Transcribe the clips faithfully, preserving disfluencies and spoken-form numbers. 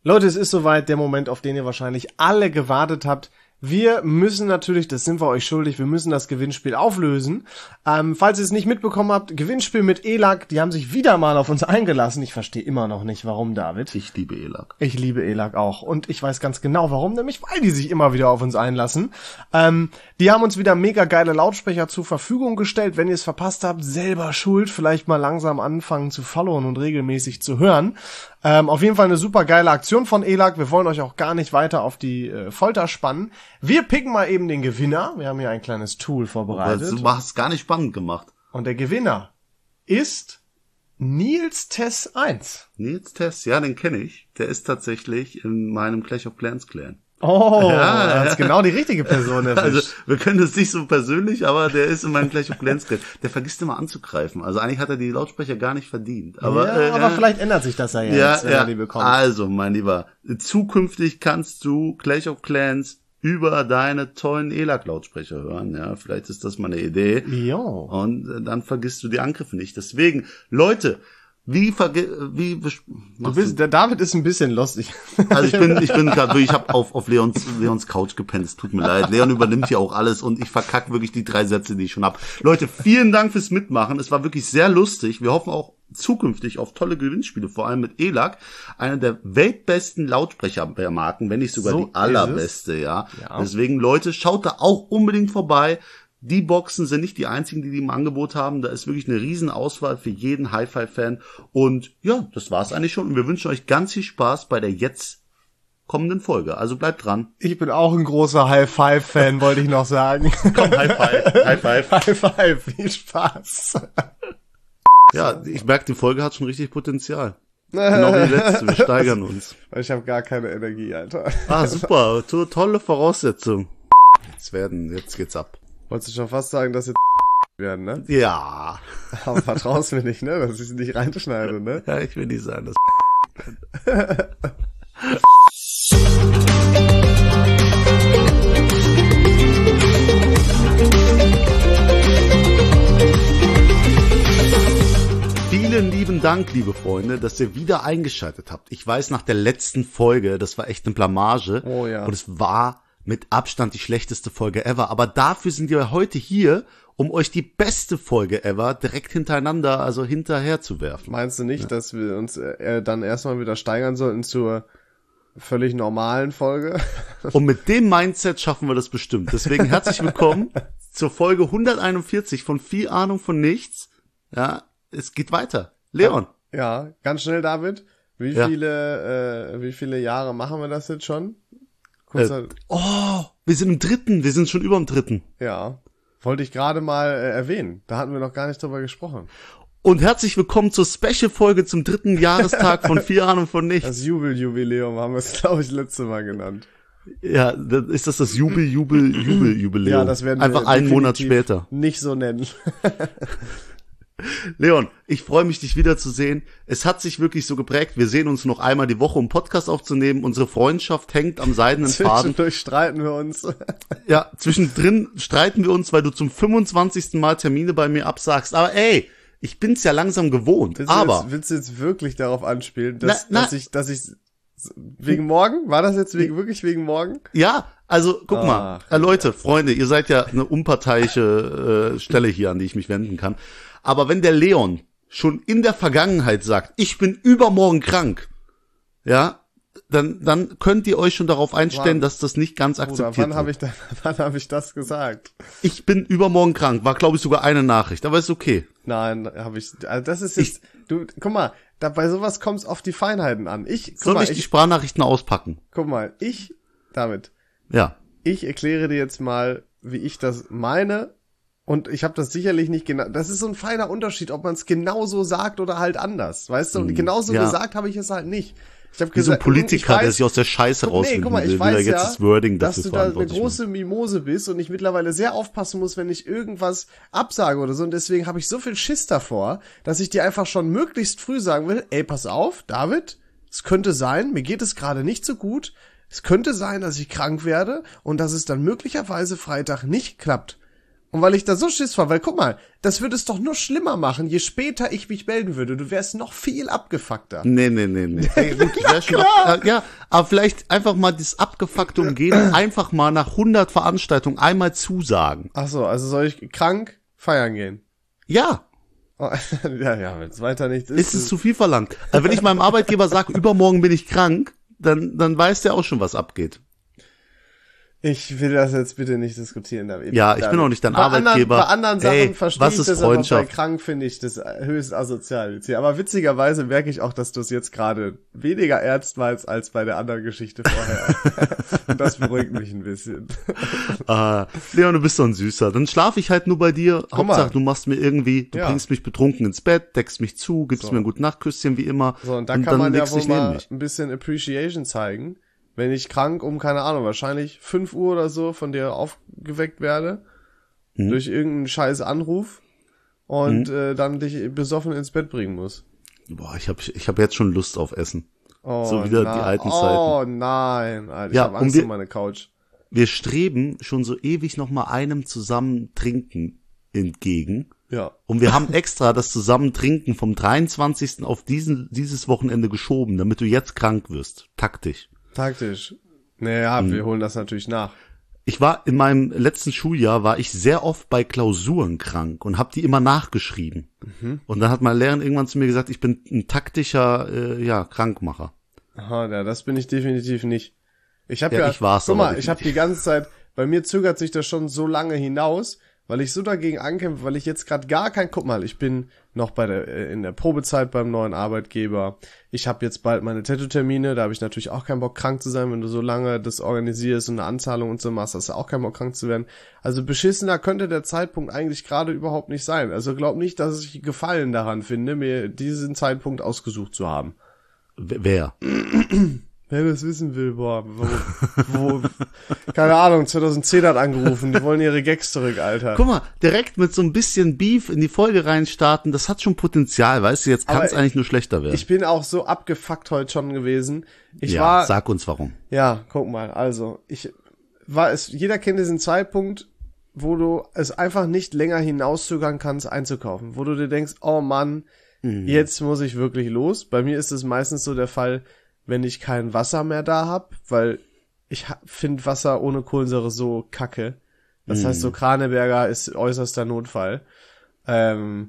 Leute, es ist soweit, der Moment, auf den ihr wahrscheinlich alle gewartet habt. Wir müssen natürlich, das sind wir euch schuldig, wir müssen das Gewinnspiel auflösen. Ähm, falls ihr es nicht mitbekommen habt, Gewinnspiel mit E L A C, die haben sich wieder mal auf uns eingelassen. Ich verstehe immer noch nicht, warum, David. Ich liebe E L A C. Ich liebe E L A C auch. Und ich weiß ganz genau, warum, nämlich weil die sich immer wieder auf uns einlassen. Ähm, die haben uns wieder mega geile Lautsprecher zur Verfügung gestellt. Wenn ihr es verpasst habt, selber schuld. Vielleicht mal langsam anfangen zu followen und regelmäßig zu hören. Ähm, auf jeden Fall eine super geile Aktion von E L A C. Wir wollen euch auch gar nicht weiter auf die äh, Folter spannen. Wir picken mal eben den Gewinner. Wir haben hier ein kleines Tool vorbereitet. Du hast es gar nicht spannend gemacht. Und der Gewinner ist Nils Tess eins. Nils Tess, ja, den kenne ich. Der ist tatsächlich in meinem Clash of Clans Clan. Oh, ja, das ist genau die richtige Person erwischt. Also, wir können das nicht so persönlich, aber der ist in meinem Clash of Clans Clan. Der vergisst immer anzugreifen. Also eigentlich hat er die Lautsprecher gar nicht verdient. Aber, ja, äh, aber vielleicht ändert sich das ja jetzt, ja, wenn ja. er die bekommt. Also, mein Lieber, zukünftig kannst du Clash of Clans über deine tollen E L A C-Lautsprecher hören. Ja, vielleicht ist das mal eine Idee. Jo. Und äh, dann vergisst du die Angriffe nicht. Deswegen, Leute, wie verge wie du bist, der David ist ein bisschen lustig. Also ich bin ich bin gerade ich habe auf auf Leons Leons Couch gepennt. Es tut mir leid. Leon übernimmt hier auch alles und ich verkacke wirklich die drei Sätze, die ich schon hab. Leute, vielen Dank fürs Mitmachen. Es war wirklich sehr lustig. Wir hoffen auch zukünftig auf tolle Gewinnspiele, vor allem mit E L A C, einer der weltbesten Lautsprechermarken, wenn nicht sogar So die allerbeste, ja. Ja. Deswegen, Leute, schaut da auch unbedingt vorbei. Die Boxen sind nicht die einzigen, die die im Angebot haben. Da ist wirklich eine riesen Auswahl für jeden Hi-Fi-Fan. Und ja, das war's eigentlich schon. Und wir wünschen euch ganz viel Spaß bei der jetzt kommenden Folge. Also bleibt dran. Ich bin auch ein großer High-Five-Fan, wollte ich noch sagen. Komm, High-Five. High-Five. High-Five, viel Spaß. Ja, ich merke, die Folge hat schon richtig Potenzial. Genau wie die letzte, wir steigern uns. Ich habe gar keine Energie, Alter. Ah, super, to- tolle Voraussetzung. Jetzt werden, jetzt geht's ab. Wolltest du schon fast sagen, dass jetzt werden, ne? Ja. Aber vertraust mir nicht, ne? Dass ich es nicht reinschneide, ne? Ja, ich will nicht sagen, dass Vielen lieben Dank, liebe Freunde, dass ihr wieder eingeschaltet habt. Ich weiß, nach der letzten Folge, das war echt eine Blamage. Oh ja. Und es war mit Abstand die schlechteste Folge ever. Aber dafür sind wir heute hier, um euch die beste Folge ever direkt hintereinander, also hinterher zu werfen. Meinst du nicht, ja, dass wir uns äh, dann erstmal wieder steigern sollten zur völlig normalen Folge? Und mit dem Mindset schaffen wir das bestimmt. Deswegen herzlich willkommen zur Folge hunderteinundvierzig von Viel Ahnung von Nichts. Ja, es geht weiter. Leon. Ja, ganz schnell, David. Wie Ja. viele, äh, wie viele Jahre machen wir das jetzt schon? Äh, oh, wir sind im dritten. Wir sind schon über dem dritten. Ja, wollte ich gerade mal äh, erwähnen. Da hatten wir noch gar nicht drüber gesprochen. Und herzlich willkommen zur Special-Folge zum dritten Jahrestag von Viel Ahnung von Nichts. Das Jubeljubiläum haben wir es, glaube ich, letzte Mal genannt. Ja, das, ist das das Jubel, Jubel, Jubel, Jubiläum? Ja, das werden wir einfach einen Monat später. Nicht so nennen. Leon, ich freue mich, dich wiederzusehen. Es hat sich wirklich so geprägt. Wir sehen uns noch einmal die Woche, um Podcast aufzunehmen. Unsere Freundschaft hängt am seidenen Faden. Zwischendurch streiten wir uns. Ja, zwischendrin streiten wir uns, weil du zum fünfundzwanzigsten Mal Termine bei mir absagst. Aber ey, ich bin's ja langsam gewohnt. Willst du Aber jetzt, willst du jetzt wirklich darauf anspielen, dass, na, na, dass ich, dass ich wegen morgen? War das jetzt wegen, wirklich wegen morgen? Ja, also guck Ach, mal, äh, Leute, Freunde, ihr seid ja eine unparteiische äh, Stelle hier, an die ich mich wenden kann. Aber wenn der Leon schon in der Vergangenheit sagt, ich bin übermorgen krank, ja, dann dann könnt ihr euch schon darauf einstellen, Wann? dass das nicht ganz akzeptiert Oder wann wird. habe ich da, wann habe ich das gesagt? Ich bin übermorgen krank, war glaube ich sogar eine Nachricht, aber ist okay. Nein, habe ich, also das ist jetzt, du, guck mal, da bei sowas kommt's auf die Feinheiten an. Ich, guck Soll mal, ich die Sprachnachrichten auspacken? guck mal, ich, David, Ja. ich erkläre dir jetzt mal, wie ich das meine. Und ich habe das sicherlich nicht genau. Das ist so ein feiner Unterschied, ob man es genauso sagt oder halt anders. Weißt du? Und genauso ja. gesagt habe ich es halt nicht. Ich habe Wie so ein gesagt, Politiker, ich weiß, der sich aus der Scheiße nee, rausfinden guck mal, ich will, will er weiß jetzt ja, das Wording dass dafür du da eine verantwortlich große Mimose bist und ich mittlerweile sehr aufpassen muss, wenn ich irgendwas absage oder so. Und deswegen habe ich so viel Schiss davor, dass ich dir einfach schon möglichst früh sagen will, ey, pass auf, David, es könnte sein, mir geht es gerade nicht so gut. Es könnte sein, dass ich krank werde und dass es dann möglicherweise Freitag nicht klappt. Und weil ich da so Schiss war, weil guck mal, das würde es doch nur schlimmer machen, je später ich mich melden würde. Du wärst noch viel abgefuckter. Nee, nee, nee, nee. Hey, gut, ich wär schon ab, äh, ja, aber vielleicht einfach mal das abgefuckte umgehen, einfach mal nach hundert Veranstaltungen einmal zusagen. Ach so, also soll ich krank feiern gehen? Ja. Oh, ja, ja, wenn es weiter nichts ist. Ist es zu viel verlangt? Also wenn ich meinem Arbeitgeber sage, übermorgen bin ich krank, dann, dann weiß der auch schon, was abgeht. Ich will das jetzt bitte nicht diskutieren. David. Ja, ich bin auch nicht dein bei Arbeitgeber. Anderen, bei anderen Sachen Ey, verstehe was ich ist das, aber bei Freundschaft? krank finde ich das höchst asozial. Aber witzigerweise merke ich auch, dass du es jetzt gerade weniger ernst meinst als bei der anderen Geschichte vorher. Und das beruhigt mich ein bisschen. Ah, Leon, du bist so ein Süßer. Dann schlafe ich halt nur bei dir. Guck Hauptsache, mal. du machst mir irgendwie, du Ja. bringst mich betrunken ins Bett, deckst mich zu, gibst So. mir ein gutes Nachtküsschen wie immer. So, und da kann man ja legst wohl dich neben mal mich. ein bisschen Appreciation zeigen, wenn ich krank um, keine Ahnung, wahrscheinlich fünf Uhr oder so von dir aufgeweckt werde, Mhm. durch irgendeinen scheiß Anruf und äh, dann dich besoffen ins Bett bringen muss. Boah, ich hab, ich hab jetzt schon Lust auf Essen. Oh, So wieder na- die alten Oh Zeiten. nein, Alter, ich Ja, hab und Angst wir- um meine Couch. Wir streben schon so ewig noch mal einem zusammen trinken entgegen. Ja. Und wir haben extra das Zusammentrinken vom dreiundzwanzigsten auf diesen, dieses Wochenende geschoben, damit du jetzt krank wirst. Taktisch. Taktisch. Naja, Mhm. wir holen das natürlich nach. Ich war in meinem letzten Schuljahr, war ich sehr oft bei Klausuren krank und habe die immer nachgeschrieben. Mhm. Und dann hat meine Lehrerin irgendwann zu mir gesagt, ich bin ein taktischer, äh, ja, Krankmacher. Aha, ja, das bin ich definitiv nicht. Ich habe ja, Ja, ich war's guck aber mal, ich habe die ganze Zeit, bei mir zögert sich das schon so lange hinaus, weil ich so dagegen ankämpfe, weil ich jetzt gerade gar kein, guck mal, ich bin noch bei der äh, in der Probezeit beim neuen Arbeitgeber. Ich habe jetzt bald meine Tattoo-Termine, da habe ich natürlich auch keinen Bock krank zu sein, wenn du so lange das organisierst und eine Anzahlung und so machst, hast du auch keinen Bock krank zu werden. Also beschissener könnte der Zeitpunkt eigentlich gerade überhaupt nicht sein. Also glaub nicht, dass ich Gefallen daran finde, mir diesen Zeitpunkt ausgesucht zu haben. W- Wer? Wer das wissen will, boah, wo, wo, keine Ahnung, zweitausendzehn hat angerufen, die wollen ihre Gags zurück, Alter. Guck mal, direkt mit so ein bisschen Beef in die Folge reinstarten, das hat schon Potenzial, weißt du, jetzt kann es Aber eigentlich nur schlechter werden. Ich bin auch so abgefuckt heute schon gewesen. Ich ja, war, sag uns warum. ja, guck mal, also, ich war es, jeder kennt diesen Zeitpunkt, wo du es einfach nicht länger hinauszögern kannst, einzukaufen, wo du dir denkst, oh Mann, Mhm. jetzt muss ich wirklich los. Bei mir ist es meistens so der Fall, wenn ich kein Wasser mehr da hab, weil ich ha- finde Wasser ohne Kohlensäure so kacke. Das Mhm. heißt, so Kraneberger ist äußerster Notfall. Ähm,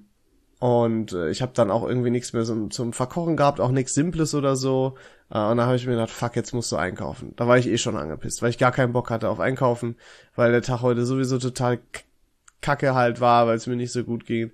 und äh, ich habe dann auch irgendwie nichts mehr zum, zum Verkochen gehabt, auch nichts Simples oder so. Äh, und dann habe ich mir gedacht, fuck, jetzt musst du einkaufen. Da war ich eh schon angepisst, weil ich gar keinen Bock hatte auf Einkaufen, weil der Tag heute sowieso total k- kacke halt war, weil es mir nicht so gut ging.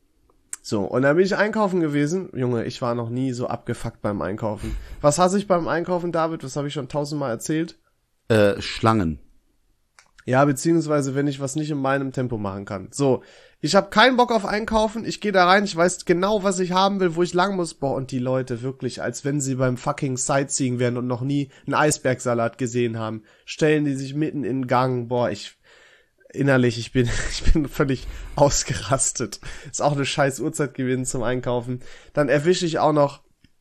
So, und dann bin ich einkaufen gewesen. Junge, ich war noch nie so abgefuckt beim Einkaufen. Was hasse ich beim Einkaufen, David? Was habe ich schon tausendmal erzählt? Äh, Schlangen. Ja, beziehungsweise wenn ich was nicht in meinem Tempo machen kann. So, ich habe keinen Bock auf Einkaufen. Ich gehe da rein, ich weiß genau, was ich haben will, wo ich lang muss. Boah, und die Leute wirklich, als wenn sie beim fucking Sightseeing wären und noch nie einen Eisbergsalat gesehen haben, stellen die sich mitten in den Gang. Boah, ich innerlich, ich bin ich bin völlig ausgerastet. Ist auch eine scheiß Uhrzeit gewesen zum Einkaufen. Dann erwische ich auch noch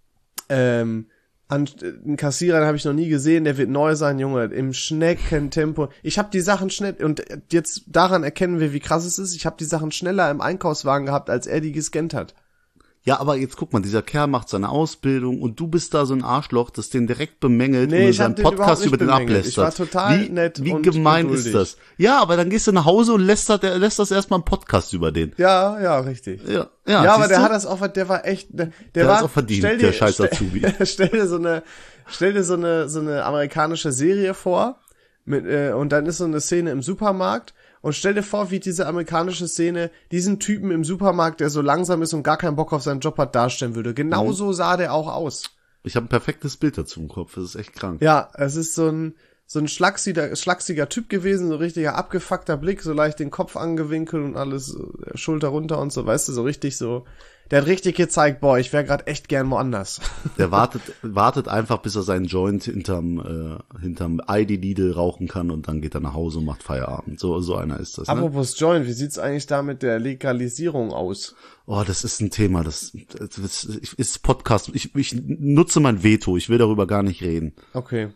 ähm, an, einen Kassierer, den habe ich noch nie gesehen, der wird neu sein, Junge, im Schneckentempo. Ich habe die Sachen schnell, und jetzt daran erkennen wir, wie krass es ist, ich habe die Sachen schneller im Einkaufswagen gehabt, als er die gescannt hat. Ja, aber jetzt guck mal, dieser Kerl macht seine Ausbildung und du bist da so ein Arschloch, das den direkt bemängelt Nee, und in ich hab seinem den überhaupt Podcast nicht über den bemängelt. ablästert. Ich war total wie, nett Wie und gemein geduldig. ist das? Ja, aber dann gehst du nach Hause und lästert, er lässt das erstmal einen Podcast über den. Ja, ja, richtig. Ja, ja, Ja, aber siehst der du? hat das auch, der war echt, der, der, Der war, hat's auch verdient, stell der scheiß Azubi. Stell, stell dir so eine, stell dir so eine, so eine amerikanische Serie vor, mit, äh, und dann ist so eine Szene im Supermarkt, und stell dir vor, wie diese amerikanische Szene diesen Typen im Supermarkt, der so langsam ist und gar keinen Bock auf seinen Job hat, darstellen würde. Genauso sah der auch aus. Ich habe ein perfektes Bild dazu im Kopf, das ist echt krank. Ja, es ist so ein, so ein schlachsiger, schlachsiger Typ gewesen, so richtiger abgefuckter Blick, so leicht den Kopf angewinkelt und alles, so, Schulter runter und so, weißt du, so richtig so. Der hat richtig gezeigt, boah, ich wäre gerade echt gern woanders. Der wartet, wartet einfach, bis er seinen Joint hinterm, äh, hinterm I D Lidl rauchen kann und dann geht er nach Hause und macht Feierabend. So, so einer ist das, ne? Apropos Joint, wie sieht's eigentlich da mit der Legalisierung aus? Oh, das ist ein Thema, das, das ist Podcast. Ich, ich nutze mein Veto, ich will darüber gar nicht reden. Okay.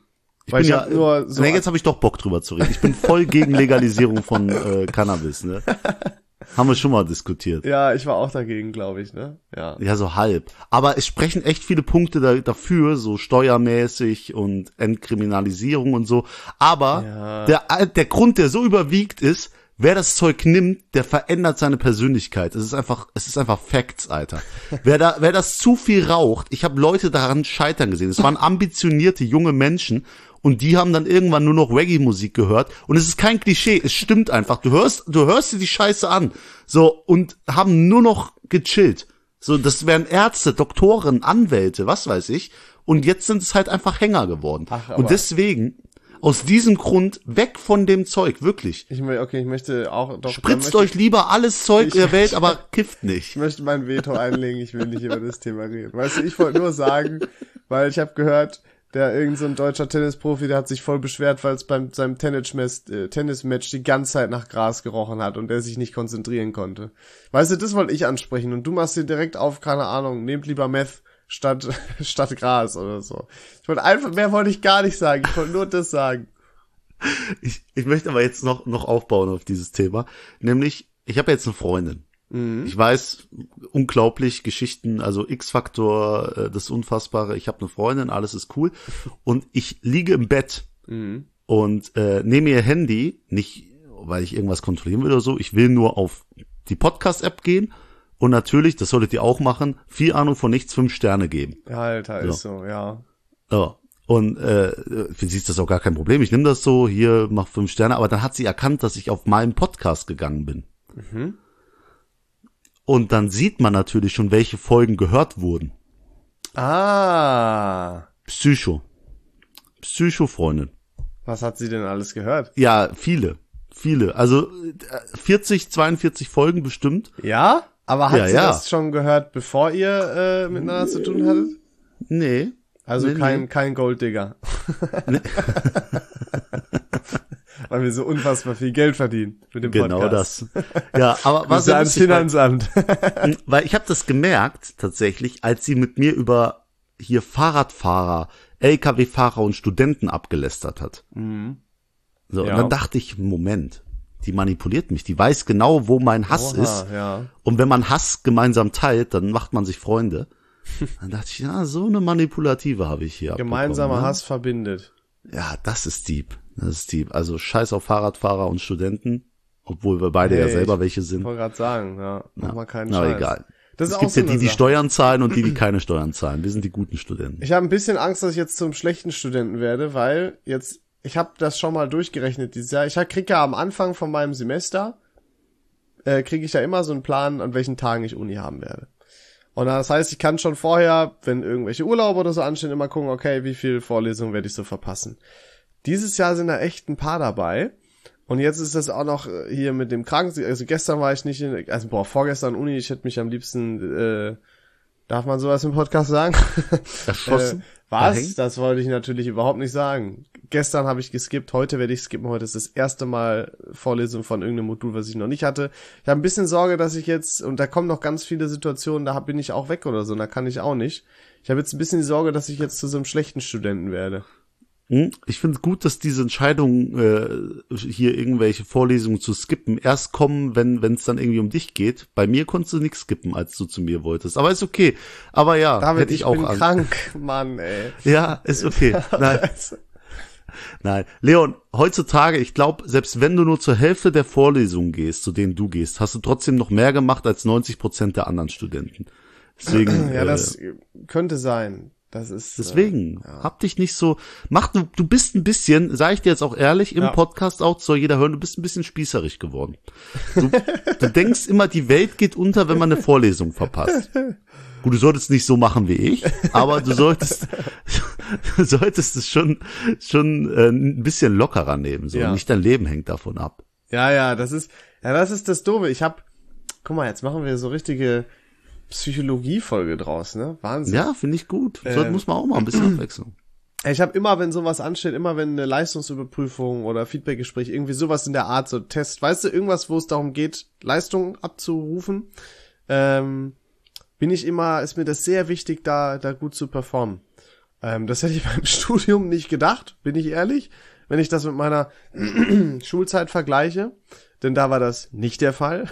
Ich Weil bin ich ja hab nur so nee, jetzt habe ich doch Bock drüber zu reden. Ich bin voll gegen Legalisierung von äh, Cannabis, ne? Haben wir schon mal diskutiert. Ja, ich war auch dagegen, glaube ich, ne? Ja. Ja, so halb. Aber es sprechen echt viele Punkte da, dafür, so steuermäßig und Entkriminalisierung und so. Aber Ja. der, der Grund, der so überwiegt ist, wer das Zeug nimmt, der verändert seine Persönlichkeit. Es ist einfach, es ist einfach Facts, Alter. wer da, wer das zu viel raucht, ich habe Leute daran scheitern gesehen. Es waren ambitionierte junge Menschen und die haben dann irgendwann nur noch Reggae-Musik gehört. Und es ist kein Klischee, es stimmt einfach. Du hörst, du hörst dir die Scheiße an, so, und haben nur noch gechillt. So, das wären Ärzte, Doktoren, Anwälte, was weiß ich. Und jetzt sind es halt einfach Hänger geworden. Ach, aber- und deswegen, aus diesem Grund, weg von dem Zeug, wirklich. Ich mö- okay, ich möchte auch doch. Spritzt möchte, euch lieber alles Zeug Ich- der Welt, aber kifft Ich nicht. möchte mein Veto einlegen, ich will nicht über das Thema reden. Weißt du, ich wollte nur sagen, weil ich habe gehört, der irgend so ein deutscher Tennisprofi, der hat sich voll beschwert, weil es beim seinem Tennismatch, äh, Tennismatch die ganze Zeit nach Gras gerochen hat und der sich nicht konzentrieren konnte. Weißt du, das wollte ich ansprechen und du machst dir direkt auf, keine Ahnung, nehmt lieber Meth statt statt Gras oder so. Ich wollte einfach, mehr wollte ich gar nicht sagen, ich wollte nur das sagen. Ich, ich möchte aber jetzt noch, noch aufbauen auf dieses Thema. Nämlich, ich habe jetzt eine Freundin. Mhm. Ich weiß, unglaublich, Geschichten, also X-Faktor, äh, das Unfassbare. Ich habe eine Freundin, alles ist cool. Und ich liege im Bett Mhm. und äh, nehme ihr Handy, nicht weil ich irgendwas kontrollieren will oder so, ich will nur auf die Podcast-App gehen und natürlich, das solltet ihr auch machen, viel Ahnung von nichts, fünf Sterne geben. Ja, Alter, ist so, ja. Ja. Und äh, für sie ist das auch gar kein Problem. Ich nehme das so, hier, mach fünf Sterne. Aber dann hat sie erkannt, dass ich auf meinen Podcast gegangen bin. Mhm. Und dann sieht man natürlich schon, welche Folgen gehört wurden. Ah, Psycho. Psycho-Freundin. was hat sie denn alles gehört? Ja, viele. Viele. Also äh, vierzig, zweiundvierzig Folgen bestimmt. Ja? Aber hat Ja, sie ja. das schon gehört, bevor ihr äh, miteinander zu tun hattet? Nee. Also Nee, kein nee. kein Golddigger. Weil wir so unfassbar viel Geld verdienen mit dem Genau Podcast. das. Ja, aber was Was sehr ans lustig war- Finanzamt. Weil ich habe das gemerkt, tatsächlich, als sie mit mir über hier Fahrradfahrer, L K W-Fahrer und Studenten abgelästert hat. So, Ja. und dann dachte ich, Moment, die manipuliert mich, die weiß genau, wo mein Hass Oha, ist. ja. Und wenn man Hass gemeinsam teilt, dann macht man sich Freunde. Dann dachte ich, ja, so eine Manipulative habe ich hier Gemeinsamer abbekommen, ne? Hass verbindet. Ja, das ist deep. Das ist deep. Also scheiß auf Fahrradfahrer und Studenten, obwohl wir beide Hey, ja selber ich welche sind. Ich wollte gerade sagen, ja, mach mal keinen Aber Scheiß. egal. Das ist es auch gibt so ja die, eine die Sache. Steuern zahlen und die, die keine Steuern zahlen. Wir sind die guten Studenten. Ich habe ein bisschen Angst, dass ich jetzt zum schlechten Studenten werde, weil jetzt, ich habe das schon mal durchgerechnet dieses Jahr. Ich krieg ja am Anfang von meinem Semester, äh, kriege ich ja immer so einen Plan, an welchen Tagen ich Uni haben werde. Und das heißt, ich kann schon vorher, wenn irgendwelche Urlaube oder so anstehen, immer gucken, okay, wie viele Vorlesungen werde ich so verpassen. Dieses Jahr sind da echt ein paar dabei. Und jetzt ist das auch noch äh, hier mit dem Kranken, also gestern war ich nicht in, also boah, vorgestern Uni, ich hätte mich am liebsten, äh, darf man sowas im Podcast sagen? Erschossen? Äh, was? Verhängt? Das wollte ich natürlich überhaupt nicht sagen. Gestern habe ich geskippt, heute werde ich skippen. Heute ist das erste Mal Vorlesung von irgendeinem Modul, was ich noch nicht hatte. Ich habe ein bisschen Sorge, dass ich jetzt, und da kommen noch ganz viele Situationen, da bin ich auch weg oder so, da kann ich auch nicht. Ich habe jetzt ein bisschen die Sorge, dass ich jetzt zu so einem schlechten Studenten werde. Hm? Ich finde es gut, dass diese Entscheidung, äh, hier irgendwelche Vorlesungen zu skippen, erst kommen, wenn wenn es dann irgendwie um dich geht. Bei mir konntest du nichts skippen, als du zu mir wolltest. Aber ist okay. Aber ja, David, hätte ich, ich auch bin Angst. krank, Mann, ey. Ja, ist okay. Nein, nein. Leon, heutzutage, ich glaube, selbst wenn du nur zur Hälfte der Vorlesungen gehst, zu denen du gehst, hast du trotzdem noch mehr gemacht als neunzig Prozent der anderen Studenten. Deswegen, Ja, äh, das könnte sein. Das ist Deswegen, äh, ja. hab dich nicht so, mach du, du bist ein bisschen, sag ich dir jetzt auch ehrlich, im Ja. Podcast auch, soll jeder hören, du bist ein bisschen spießerig geworden. Du, du denkst immer, die Welt geht unter, wenn man eine Vorlesung verpasst. Gut, du solltest nicht so machen wie ich, aber du solltest, du solltest es schon, schon äh, ein bisschen lockerer nehmen, so. Ja. Nicht dein Leben hängt davon ab. Ja, ja, das ist, ja, das ist das Doofe. Ich hab, guck mal, jetzt machen wir so richtige Psychologie-Folge draus, ne? Wahnsinn. Ja, finde ich gut. So Ähm. muss man auch mal ein bisschen abwechseln. Ich habe immer, wenn sowas ansteht, immer wenn eine Leistungsüberprüfung oder Feedbackgespräch, irgendwie sowas in der Art, so Test, weißt du, irgendwas, wo es darum geht, Leistung abzurufen, ähm, bin ich immer, ist mir das sehr wichtig, da, da gut zu performen. Ähm, das hätte ich beim Studium nicht gedacht, bin ich ehrlich, wenn ich das mit meiner Schulzeit vergleiche. Denn da war das nicht der Fall.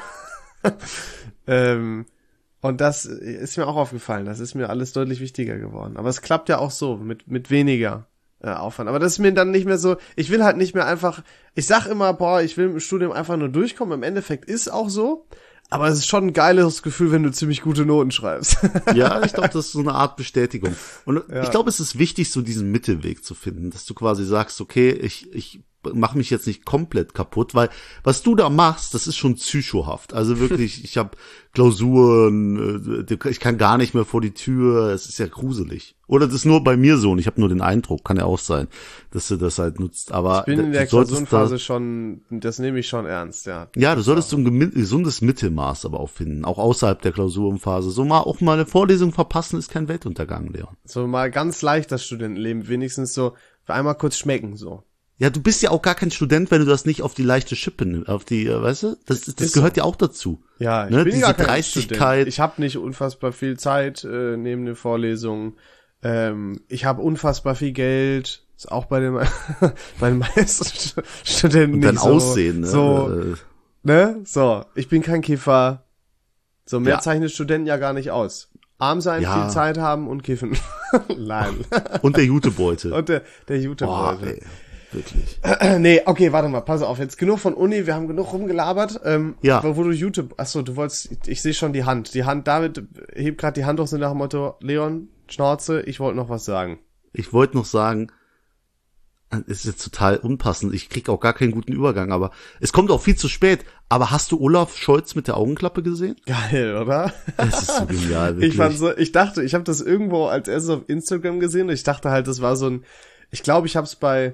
ähm, und das ist mir auch aufgefallen. Das ist mir alles deutlich wichtiger geworden. Aber es klappt ja auch so, mit mit weniger äh, Aufwand. Aber das ist mir dann nicht mehr so, ich will halt nicht mehr einfach, ich sag immer, boah, ich will im Studium einfach nur durchkommen. Im Endeffekt ist auch so. Aber es ist schon ein geiles Gefühl, wenn du ziemlich gute Noten schreibst. Ja, ich glaube, das ist so eine Art Bestätigung. Und ja. ich glaube, es ist wichtig, so diesen Mittelweg zu finden, dass du quasi sagst, okay, ich ich mach mich jetzt nicht komplett kaputt, weil was du da machst, das ist schon psychohaft. Also wirklich, ich habe Klausuren, ich kann gar nicht mehr vor die Tür, es ist ja gruselig. Oder das ist nur bei mir so und ich habe nur den Eindruck, kann ja auch sein, dass du das halt nutzt. Aber ich bin in der du solltest Klausurenphase da, schon, das nehme ich schon ernst, ja. Ja, du solltest so ein gemi- gesundes Mittelmaß aber auch finden, auch außerhalb der Klausurenphase. So mal auch mal eine Vorlesung verpassen ist kein Weltuntergang, Leon. So mal ganz leicht das Studentenleben, wenigstens so für einmal kurz schmecken, so. Ja, du bist ja auch gar kein Student, wenn du das nicht auf die leichte Schippe nimmst, auf die, äh, weißt du? Das, das Ist gehört so. ja auch dazu. Ja, ich ne? bin Diese gar kein Dreistigkeit. Student. Ich habe nicht unfassbar viel Zeit äh, neben den Vorlesungen. Ähm, ich habe unfassbar viel Geld. Ist auch bei den bei den meisten Studenten Und dein nicht so. Aussehen, ne? So, Äh, ne? So, ich bin kein Kiffer. So, mehr Ja. zeichnet Studenten ja gar nicht aus. Arm sein, Ja. viel Zeit haben und kiffen. Nein. Und der Jutebeutel. Und der, der Boah, YouTube-Leute. ey, wirklich. Nee, okay, warte mal, pass auf, jetzt genug von Uni, wir haben genug rumgelabert. Ähm, Ja. Wo, wo du YouTube, achso, du wolltest, ich, ich sehe schon die Hand. Die Hand, David hebt gerade die Hand hoch so nach dem Motto, Leon, Schnauze, ich wollte noch was sagen. Ich wollte noch sagen, es ist jetzt total unpassend, ich krieg auch gar keinen guten Übergang, aber es kommt auch viel zu spät. Aber hast du Olaf Scholz mit der Augenklappe gesehen? Geil, oder? Das ist so genial, wirklich. Ich fand so, ich dachte, ich habe das irgendwo als erstes auf Instagram gesehen und ich dachte halt, das war so ein, ich glaube, ich habe es bei,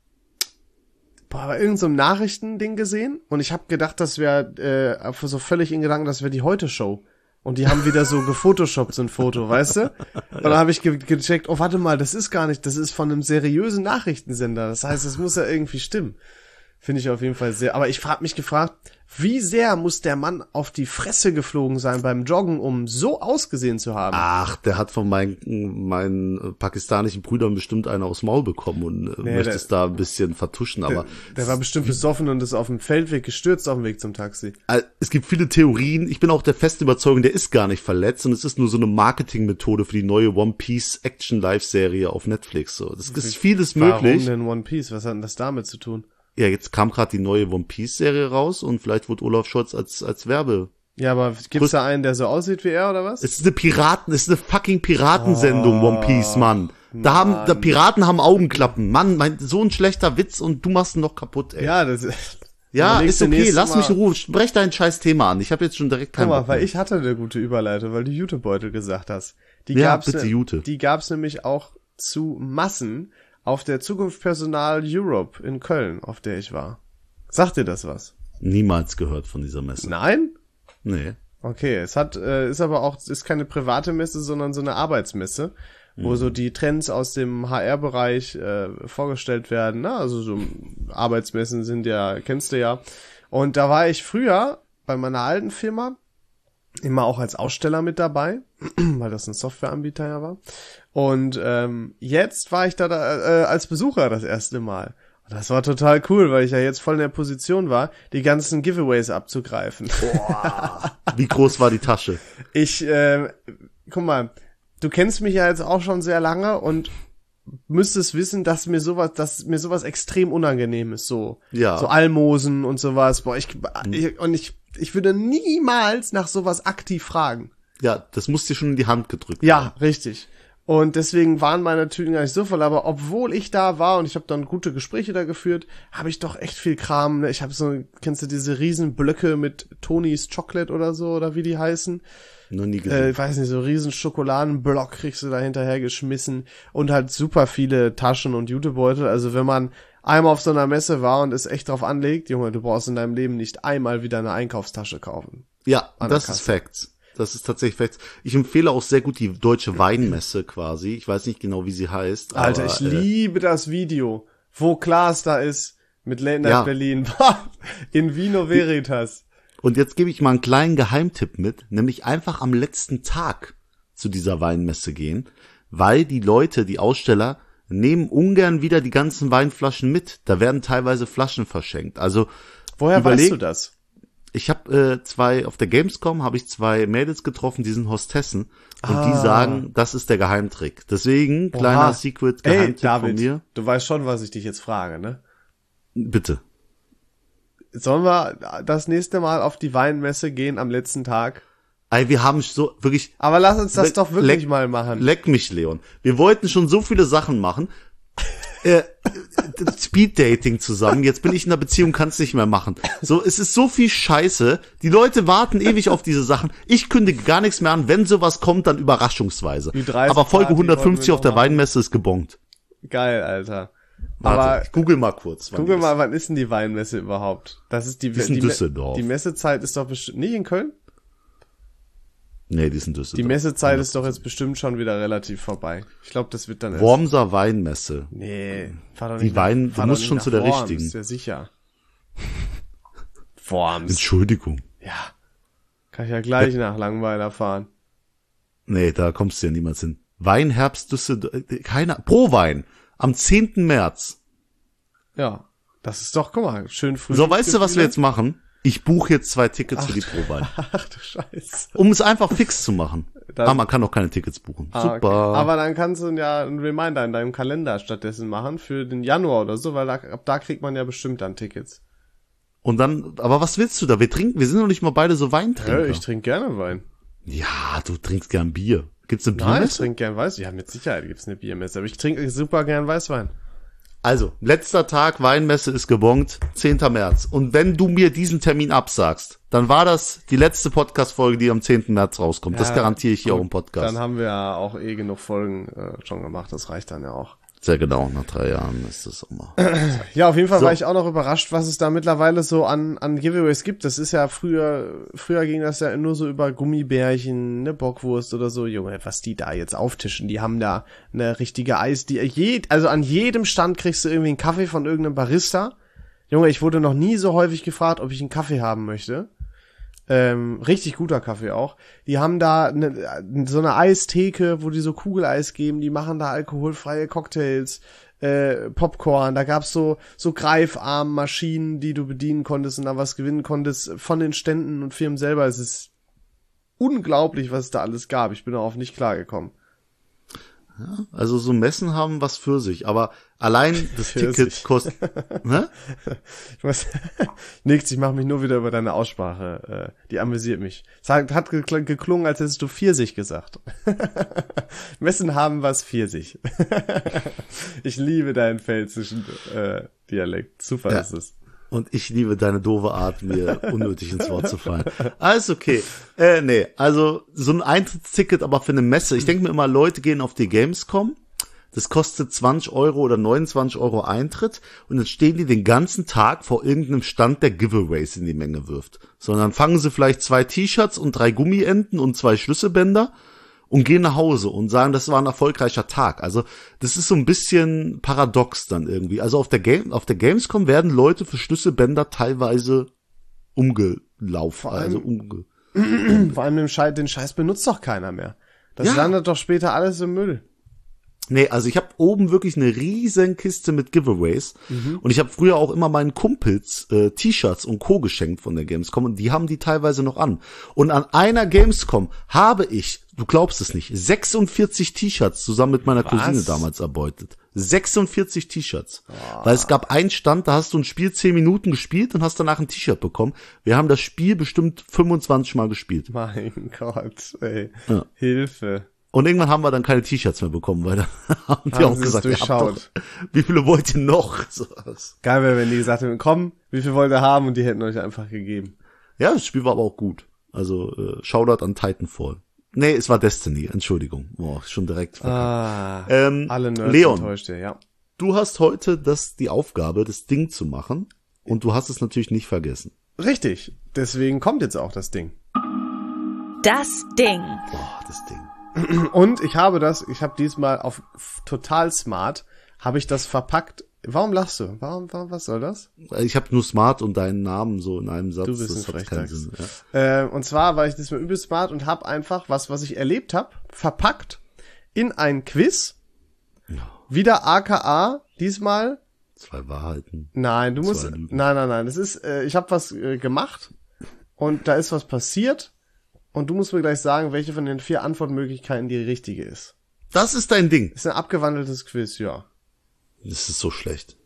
boah, bei irgendeinem so einem Nachrichtending gesehen und ich habe gedacht, das wäre äh, so völlig in Gedanken, das wäre die Heute-Show. Und die haben wieder so gefotoshoppt, so ein Foto, weißt du? Und dann habe ich ge- gecheckt, oh, warte mal, das ist gar nicht, das ist von einem seriösen Nachrichtensender. Das heißt, es muss ja irgendwie stimmen. Finde ich auf jeden Fall sehr. Aber ich habe mich gefragt, wie sehr muss der Mann auf die Fresse geflogen sein beim Joggen, um so ausgesehen zu haben? Ach, der hat von meinen, meinen pakistanischen Brüdern bestimmt eine aufs Maul bekommen und äh, Nee, möchte der- es da ein bisschen vertuschen, aber Der, der war bestimmt besoffen und ist auf dem Feldweg gestürzt auf dem Weg zum Taxi. äh, es gibt viele Theorien. Ich bin auch der festen Überzeugung, der ist gar nicht verletzt und es ist nur so eine Marketingmethode für die neue One Piece Action Live Serie auf Netflix. So, das ist vieles Warum möglich. denn One Piece? Was hat denn das damit zu tun? Ja, jetzt kam gerade die neue One Piece Serie raus und vielleicht wird Olaf Scholz als als Werbe. Ja, aber gibt's da einen, der so aussieht wie er oder was? Es ist eine Piraten, es ist eine fucking Piratensendung, Oh, One Piece, Mann. Da haben, da Piraten haben Augenklappen. Mann, mein, so ein schlechter Witz und du machst ihn noch kaputt, ey. Ja, das ist. Ja, überlegst ist du okay, nächstes lass mich in Mal- Ruhe. Sprech dein scheiß Thema an. Ich habe jetzt schon direkt keinen Guck mal, Bock weil mehr. ich hatte eine gute Überleitung, weil du Jutebeutel gesagt hast. Die Ja, gab's, bitte, Jute. Die gab's nämlich auch zu Massen auf der Zukunft Personal Europe in Köln, auf der ich war. Sagt dir das was? Niemals gehört von dieser Messe. Nein? Nee. Okay, es hat, äh, ist aber auch, ist keine private Messe, sondern so eine Arbeitsmesse, wo Mhm. so die Trends aus dem H R-Bereich äh, vorgestellt werden. Ne? Also so Arbeitsmessen sind ja, kennst du ja. Und da war ich früher bei meiner alten Firma immer auch als Aussteller mit dabei, weil das ein Softwareanbieter ja war. Und ähm, jetzt war ich da, da äh, als Besucher das erste Mal. Und das war total cool, weil ich ja jetzt voll in der Position war, die ganzen Giveaways abzugreifen. Wie groß war die Tasche? Ich, äh, guck mal, du kennst mich ja jetzt auch schon sehr lange und müsstest wissen, dass mir sowas, dass mir sowas extrem unangenehm ist, so. Ja. So Almosen und sowas. Boah, ich, ich und ich, ich würde niemals nach sowas aktiv fragen. Ja, das musst dir schon in die Hand gedrückt. Ja, richtig. Und deswegen waren meine Tüten gar nicht so voll, aber obwohl ich da war und ich habe dann gute Gespräche da geführt, habe ich doch echt viel Kram. Ne? Ich habe so, kennst du diese riesen Blöcke mit Tonys Chocolate oder so, oder wie die heißen? Noch nie gesehen. Äh, ich weiß nicht, so riesen Schokoladenblock kriegst du da hinterher geschmissen und halt super viele Taschen und Jutebeutel. Also wenn man einmal auf so einer Messe war und es echt drauf anlegt, Junge, du brauchst in deinem Leben nicht einmal wieder eine Einkaufstasche kaufen. Ja, an der das ist Kasse. Facts. Das ist tatsächlich Facts. Ich empfehle auch sehr gut die deutsche Weinmesse quasi. Ich weiß nicht genau, wie sie heißt. Alter, aber, ich äh, liebe das Video, wo Klaas da ist mit Late Night Ja. Berlin. In Vino Veritas. Und jetzt gebe ich mal einen kleinen Geheimtipp mit, nämlich einfach am letzten Tag zu dieser Weinmesse gehen, weil die Leute, die Aussteller, nehmen ungern wieder die ganzen Weinflaschen mit. Da werden teilweise Flaschen verschenkt. Also woher überleg, weißt du das? Ich habe äh, zwei, auf der Gamescom habe ich zwei Mädels getroffen, die sind Hostessen. Und Ah. die sagen, das ist der Geheimtrick. Deswegen, Oha. kleiner Secret, Ey, Geheimtipp David, von mir. du weißt schon, was ich dich jetzt frage, ne? Bitte. Sollen wir das nächste Mal auf die Weinmesse gehen am letzten Tag? Ey, wir haben so wirklich... Aber lass uns das Leck- doch wirklich leck- mal machen. Leck mich, Leon. Wir wollten schon so viele Sachen machen. äh, Speeddating zusammen. Jetzt bin ich in einer Beziehung, kann's nicht mehr machen. So, es ist so viel Scheiße. Die Leute warten ewig auf diese Sachen. Ich kündige gar nichts mehr an. Wenn sowas kommt, dann überraschungsweise. Die dreißig Aber Folge Party hundertfünfzig wollten wir auf der noch machen. Weinmesse ist gebongt. Geil, Alter. Warte, Aber ich google mal kurz. wann guck die mal, ist. wann ist denn die Weinmesse überhaupt? Das ist die, Die ist in die, Me- Düsseldorf. die Messezeit ist doch bestimmt, nicht in Köln? Nee, die ist in Düsseldorf. Die Messezeit ist doch jetzt bestimmt schon wieder relativ vorbei. Ich glaube, das wird dann erst. Wormser Weinmesse. Nee, fahr doch Die nicht Wein- nach, du fahr doch musst nicht schon nach zu der Worms, richtigen. Ist ja sicher. Worms. Entschuldigung. Ja. Kann ich ja gleich nach Langweiler fahren. Nee, da kommst du ja niemals hin. Weinherbst Düsseldorf. äh, Keiner. Pro-Wein. Am zehnten März. Ja. Das ist doch, guck mal, schön früh. So, weißt du, was wir jetzt machen? Ich buche jetzt zwei Tickets für die Pro-Wein. Ach du Scheiße. Um es einfach fix zu machen. Dann- ah, man kann auch keine Tickets buchen. Ah, Super. okay. Aber dann kannst du ja einen Reminder in deinem Kalender stattdessen machen für den Januar oder so, weil da, ab da kriegt man ja bestimmt dann Tickets. Und dann, aber was willst du da? Wir trinken, wir sind doch nicht mal beide so Ja, Weintrinker. ich trinke gerne Wein. Ja, du trinkst gern Bier. Gibt's eine Nein, ich Biermesse? trinke gern Weißwein. Ja, mit Sicherheit gibt's eine Biermesse, aber ich trinke super gern Weißwein. Also, letzter Tag Weinmesse ist gebongt, zehnten März. Und wenn du mir diesen Termin absagst, dann war das die letzte Podcast-Folge, die am zehnten März rauskommt. das Ja, garantiere ich hier gut, auch im Podcast. Dann haben wir ja auch eh genug Folgen äh, schon gemacht, das reicht dann ja auch. Sehr genau, nach drei Jahren ist das immer. Ja, auf jeden Fall So. war ich auch noch überrascht, was es da mittlerweile so an an Giveaways gibt. Das ist ja früher, früher ging das ja nur so über Gummibärchen, ne Bockwurst oder so. Junge, was die da jetzt auftischen, die haben da eine richtige Eis, die je, also an jedem Stand kriegst du irgendwie einen Kaffee von irgendeinem Barista. Junge, ich wurde noch nie so häufig gefragt, ob ich einen Kaffee haben möchte. Ähm, richtig guter Kaffee auch. Die haben da ne, so eine Eistheke, wo die so Kugeleis geben, die machen da alkoholfreie Cocktails, äh, Popcorn, da gab's so so Greifarmmaschinen, die du bedienen konntest und da was gewinnen konntest von den Ständen und Firmen selber. Es ist unglaublich, was es da alles gab. Ich bin darauf nicht klargekommen. Also so Messen haben was für sich, aber allein das Für Ticket sich. kostet, ne? Ich weiß, nix, ich mache mich nur wieder über deine Aussprache. Äh, die amüsiert mich. Es hat, hat gekl- geklungen, als hättest du Pfirsich gesagt. Messen haben was Pfirsich. Ich liebe deinen pfälzischen äh, Dialekt. Super Ja. ist es. Und ich liebe deine doofe Art, mir unnötig ins Wort zu fallen. Alles okay. Äh, nee, also so ein Eintrittsticket, aber für eine Messe. Ich denke mir immer, Leute gehen auf die Gamescom. Das kostet zwanzig Euro oder neunundzwanzig Euro Eintritt. Und dann stehen die den ganzen Tag vor irgendeinem Stand, der Giveaways in die Menge wirft. Sondern fangen sie vielleicht zwei T-Shirts und drei Gummienten und zwei Schlüsselbänder und gehen nach Hause und sagen, das war ein erfolgreicher Tag. Also das ist so ein bisschen paradox dann irgendwie. Also auf der Game, auf der Gamescom werden Leute für Schlüsselbänder teilweise umgelaufen, allem- also umge Vor allem den Scheiß, den Scheiß benutzt doch keiner mehr. Das Ja. landet doch später alles im Müll. Nee, also ich habe oben wirklich eine riesen Kiste mit Giveaways und ich habe früher auch immer meinen Kumpels äh, T-Shirts und Co. geschenkt von der Gamescom und die haben die teilweise noch an. Und an einer Gamescom habe ich, du glaubst es nicht, sechsundvierzig T-Shirts zusammen mit meiner Was? Cousine damals erbeutet. sechsundvierzig T-Shirts. Weil es gab einen Stand, da hast du ein Spiel zehn Minuten gespielt und hast danach ein T-Shirt bekommen. Wir haben das Spiel bestimmt fünfundzwanzig Mal gespielt. Mein Gott, ey. Ja. Hilfe. Und irgendwann haben wir dann keine T-Shirts mehr bekommen, weil da haben die Haben auch sie es gesagt, ihr habt durchschaut. doch, wie viele wollt ihr noch? So was. Geil wäre, wenn die gesagt hätten, komm, wie viel wollt ihr haben? Und die hätten euch einfach gegeben. Ja, das Spiel war aber auch gut. Also äh, Shoutout an Titanfall. Nee, es war Destiny, Entschuldigung. Boah, schon direkt. Ah, ähm, alle Nerds Leon, enttäuscht, ja. du hast heute das die Aufgabe, das Ding zu machen und du hast es natürlich nicht vergessen. Richtig. Deswegen kommt jetzt auch das Ding. Das Ding. Boah, das Ding. Und ich habe das, ich habe diesmal auf f- total smart, habe ich das verpackt. Warum lachst du? Warum, warum, was soll das? Ich habe nur Smart und deinen Namen so in einem Satz. Du bist das ein hat keinen Frechdachs. Sinn. Ja. Äh, und zwar war ich diesmal übel smart und habe einfach was, was ich erlebt habe, verpackt in ein Quiz. Wieder aka, diesmal. Zwei Wahrheiten. Nein, du musst, Zwei nein, Lügen. nein, nein, das ist, äh, ich habe was äh, gemacht und da ist was passiert und du musst mir gleich sagen, welche von den vier Antwortmöglichkeiten die richtige ist. Das ist dein Ding. Ist ein abgewandeltes Quiz, ja. Das ist so schlecht.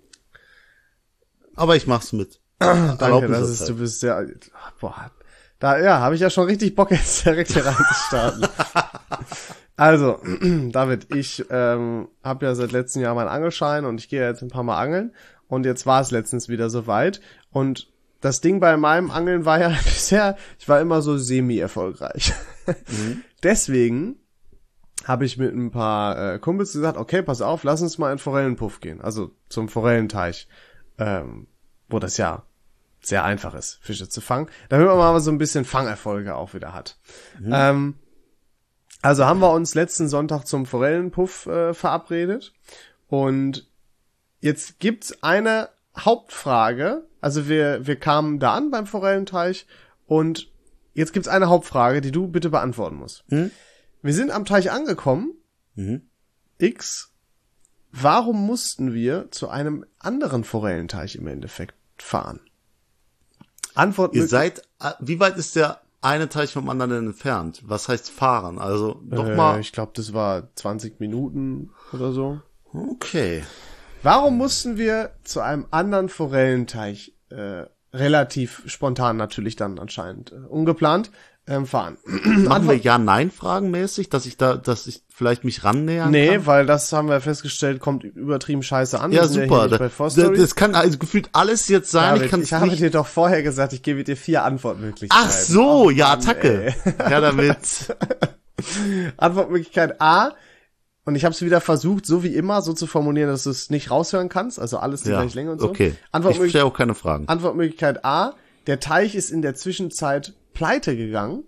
Aber ich mach's mit. Danke, das ist, du bist sehr, boah, da, ja, habe ich ja schon richtig Bock jetzt direkt hier reinzustarten. Also, David, ich ähm, habe ja seit letztem Jahr meinen Angelschein und ich gehe jetzt ein paar Mal angeln und jetzt war es letztens wieder soweit und das Ding bei meinem Angeln war ja bisher, ich war immer so semi-erfolgreich. Mhm. Deswegen habe ich mit ein paar äh, Kumpels gesagt, okay, pass auf, lass uns mal in Forellenpuff gehen, also zum Forellenteich, ähm, wo das ja sehr einfach ist, Fische zu fangen, damit man mal so ein bisschen Fangerfolge auch wieder hat. Mhm. Ähm, also haben wir uns letzten Sonntag zum Forellenpuff äh, verabredet und jetzt gibt's eine Hauptfrage, also wir wir kamen da an beim Forellenteich und jetzt gibt's eine Hauptfrage, die du bitte beantworten musst. Mhm. Wir sind am Teich angekommen. Mhm. X, warum mussten wir zu einem anderen Forellenteich im Endeffekt fahren? Antwort. Ihr seid, wie weit ist der eine Teich vom anderen entfernt? Was heißt fahren? Also nochmal. Äh, ich glaube, das war zwanzig Minuten oder so. Okay. Warum mussten wir zu einem anderen Forellenteich äh, relativ spontan natürlich dann anscheinend äh, ungeplant ähm, fahren? Machen wir Ja-Nein-Fragen mäßig, dass ich da, dass ich vielleicht mich rannähern nee, kann? Nee, weil das haben wir festgestellt, kommt übertrieben scheiße an. Ja, super. Ja das, das kann also gefühlt alles jetzt sein. David, ich kann's ich habe nicht... dir doch vorher gesagt, ich gebe dir vier Antwortmöglichkeiten. Ach so, oh, ja, Mann, Attacke. Ja, damit. Antwortmöglichkeit A. Und ich habe es wieder versucht, so wie immer, so zu formulieren, dass du es nicht raushören kannst. Also alles die ja, gleiche Länge und so. Okay. Ich stelle auch keine Fragen. Antwortmöglichkeit A. Der Teich ist in der Zwischenzeit pleite gegangen.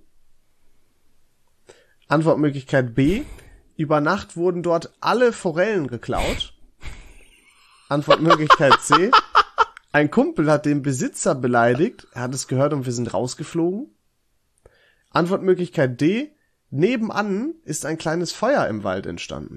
Antwortmöglichkeit B. Über Nacht wurden dort alle Forellen geklaut. Antwortmöglichkeit C. Ein Kumpel hat den Besitzer beleidigt. Er hat es gehört und wir sind rausgeflogen. Antwortmöglichkeit D. Nebenan ist ein kleines Feuer im Wald entstanden.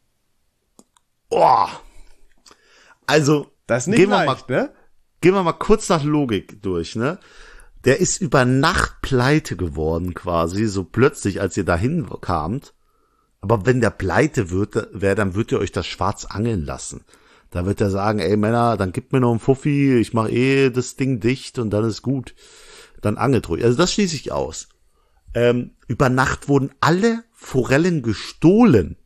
Oh. Also, das ist nicht gehen leicht, wir mal, ne? Gehen wir mal kurz nach Logik durch, ne? Der ist über Nacht pleite geworden quasi, so plötzlich, als ihr dahin kamt. Aber wenn der pleite wird, wer, dann wird ihr euch das schwarz angeln lassen. Da wird er sagen, ey Männer, dann gib mir noch einen Fuffi, ich mach eh das Ding dicht und dann ist gut. Dann angelt ruhig. Also das schließe ich aus. Ähm, über Nacht wurden alle Forellen gestohlen.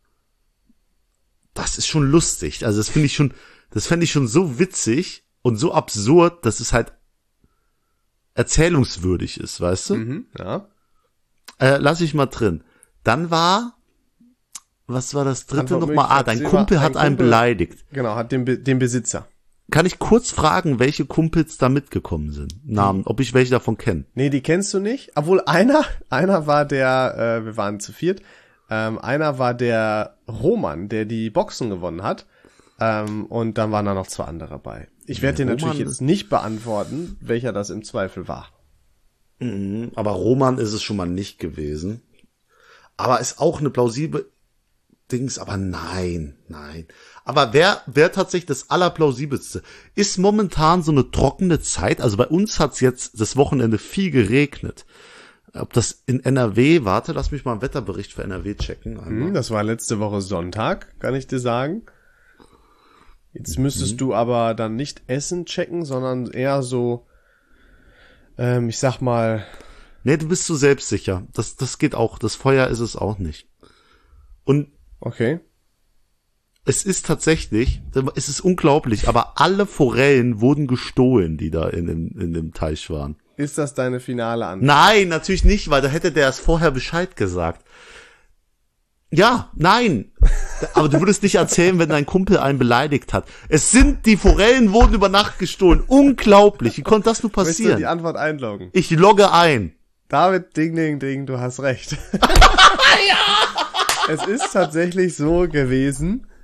Das ist schon lustig. Also das finde ich schon, das fände ich schon so witzig und so absurd, dass es halt erzählungswürdig ist, weißt du? Mhm, ja. Äh, lass ich mal drin. Dann war, was war das dritte nochmal? Ah, dein Kumpel hat einen beleidigt. Genau, hat den, Be- den Besitzer. Kann ich kurz fragen, welche Kumpels da mitgekommen sind? Namen, ob ich welche davon kenne? Nee, die kennst du nicht. Obwohl einer, einer war der, äh, wir waren zu viert, ähm, einer war der Roman, der die Boxen gewonnen hat. Ähm, und dann waren da noch zwei andere dabei. Ich werde dir natürlich jetzt nicht beantworten, welcher das im Zweifel war. Mhm, aber Roman ist es schon mal nicht gewesen. Aber ist auch eine plausible Dings, aber nein, nein. Aber wer, wer tatsächlich das Allerplausibelste ist momentan so eine trockene Zeit. Also bei uns hat's jetzt das Wochenende viel geregnet. Ob das in N R W, warte, lass mich mal einen Wetterbericht für N R W checken. Hm, das war letzte Woche Sonntag, kann ich dir sagen. Jetzt müsstest mhm. du aber dann nicht Essen checken, sondern eher so, ähm, ich sag mal. Nee, du bist so selbstsicher. Das, das geht auch. Das Feuer ist es auch nicht. Und okay. Es ist tatsächlich, es ist unglaublich, aber alle Forellen wurden gestohlen, die da in dem, in dem Teich waren. Ist das deine finale Antwort? Nein, natürlich nicht, weil da hätte der es vorher Bescheid gesagt. Ja, nein. Aber du würdest nicht erzählen, wenn dein Kumpel einen beleidigt hat. Es sind, die Forellen wurden über Nacht gestohlen. Unglaublich. Wie konnte das nur passieren? Möchtest du die Antwort einloggen? Ich logge ein. David, ding, ding, ding, du hast recht. Ja! Es ist tatsächlich so gewesen,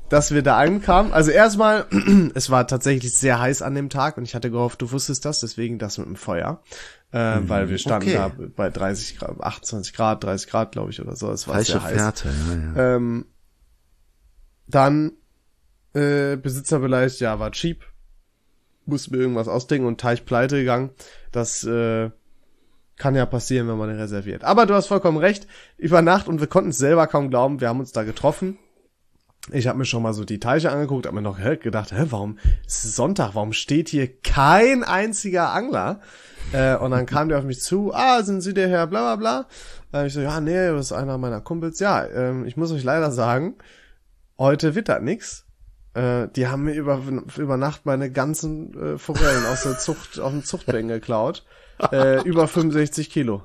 dass wir da ankamen. Also erstmal, es war tatsächlich sehr heiß an dem Tag und ich hatte gehofft, du wusstest das, deswegen das mit dem Feuer. Äh, mhm, weil wir standen okay. da bei dreißig Grad, achtundzwanzig Grad, dreißig Grad, glaube ich, oder so. Es war Falsche sehr heiß. Fährte, ja, ja. Ähm, dann äh, Besitzer beleidigt, ja, war cheap. Musste mir irgendwas ausdenken und Teich pleite gegangen. Das äh, kann ja passieren, wenn man den reserviert. Aber du hast vollkommen recht. Über Nacht, und wir konnten es selber kaum glauben, wir haben uns da getroffen. Ich habe mir schon mal so die Teiche angeguckt, habe mir noch hä, gedacht, hä, warum es ist Sonntag, warum steht hier kein einziger Angler? Äh, und dann kam der auf mich zu, ah, sind Sie der Herr, bla bla bla. Dann ich so, ja, nee, das ist einer meiner Kumpels. Ja, ähm, ich muss euch leider sagen, heute wittert nix. Äh, die haben mir über, über Nacht meine ganzen äh, Forellen aus der Zucht, auf dem Zuchtbecken geklaut. Äh, über fünfundsechzig Kilo.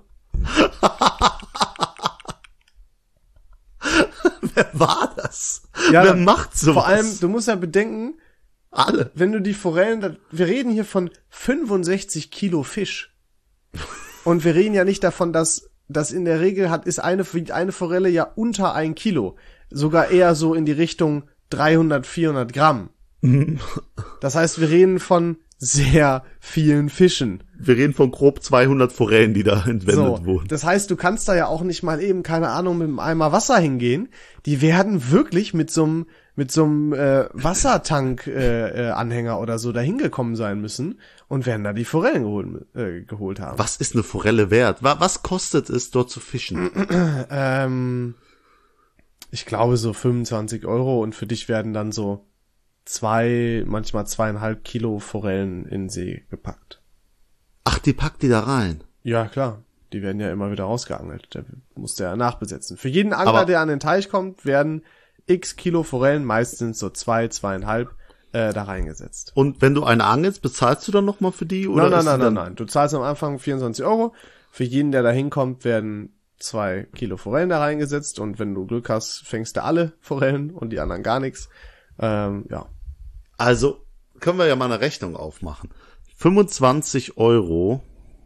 Wer war das? Ja, Wer macht sowas? Vor allem, du musst ja bedenken, alle. Wenn du die Forellen, wir reden hier von fünfundsechzig Kilo Fisch. Und wir reden ja nicht davon, dass, dass in der Regel hat, ist eine, eine Forelle ja unter ein Kilo. Sogar eher so in die Richtung dreihundert, vierhundert Gramm. Das heißt, wir reden von sehr vielen Fischen. Wir reden von grob zweihundert Forellen, die da entwendet so, wurden. Das heißt, du kannst da ja auch nicht mal eben, keine Ahnung, mit einem Eimer Wasser hingehen. Die werden wirklich mit so einem mit so einem äh, Wassertank-Anhänger äh, äh, Anhänger oder so dahin gekommen sein müssen und werden da die Forellen geholt, äh, geholt haben. Was ist eine Forelle wert? Was kostet es, dort zu fischen? ähm, ich glaube so fünfundzwanzig Euro und für dich werden dann so zwei, manchmal zweieinhalb Kilo Forellen in den See gepackt. Ach, die packt die da rein? Ja, klar. Die werden ja immer wieder rausgeangelt. Der muss der ja nachbesetzen. Für jeden Angler, Aber der an den Teich kommt, werden x Kilo Forellen, meistens so zwei, zweieinhalb, äh, da reingesetzt. Und wenn du eine angelst, bezahlst du dann nochmal für die? Oder nein, nein, ist nein, dann nein, nein. Du zahlst am Anfang vierundzwanzig Euro. Für jeden, der da hinkommt, werden zwei Kilo Forellen da reingesetzt. Und wenn du Glück hast, fängst du alle Forellen und die anderen gar nichts. Ähm, ja. Also, können wir ja mal eine Rechnung aufmachen. fünfundzwanzig Euro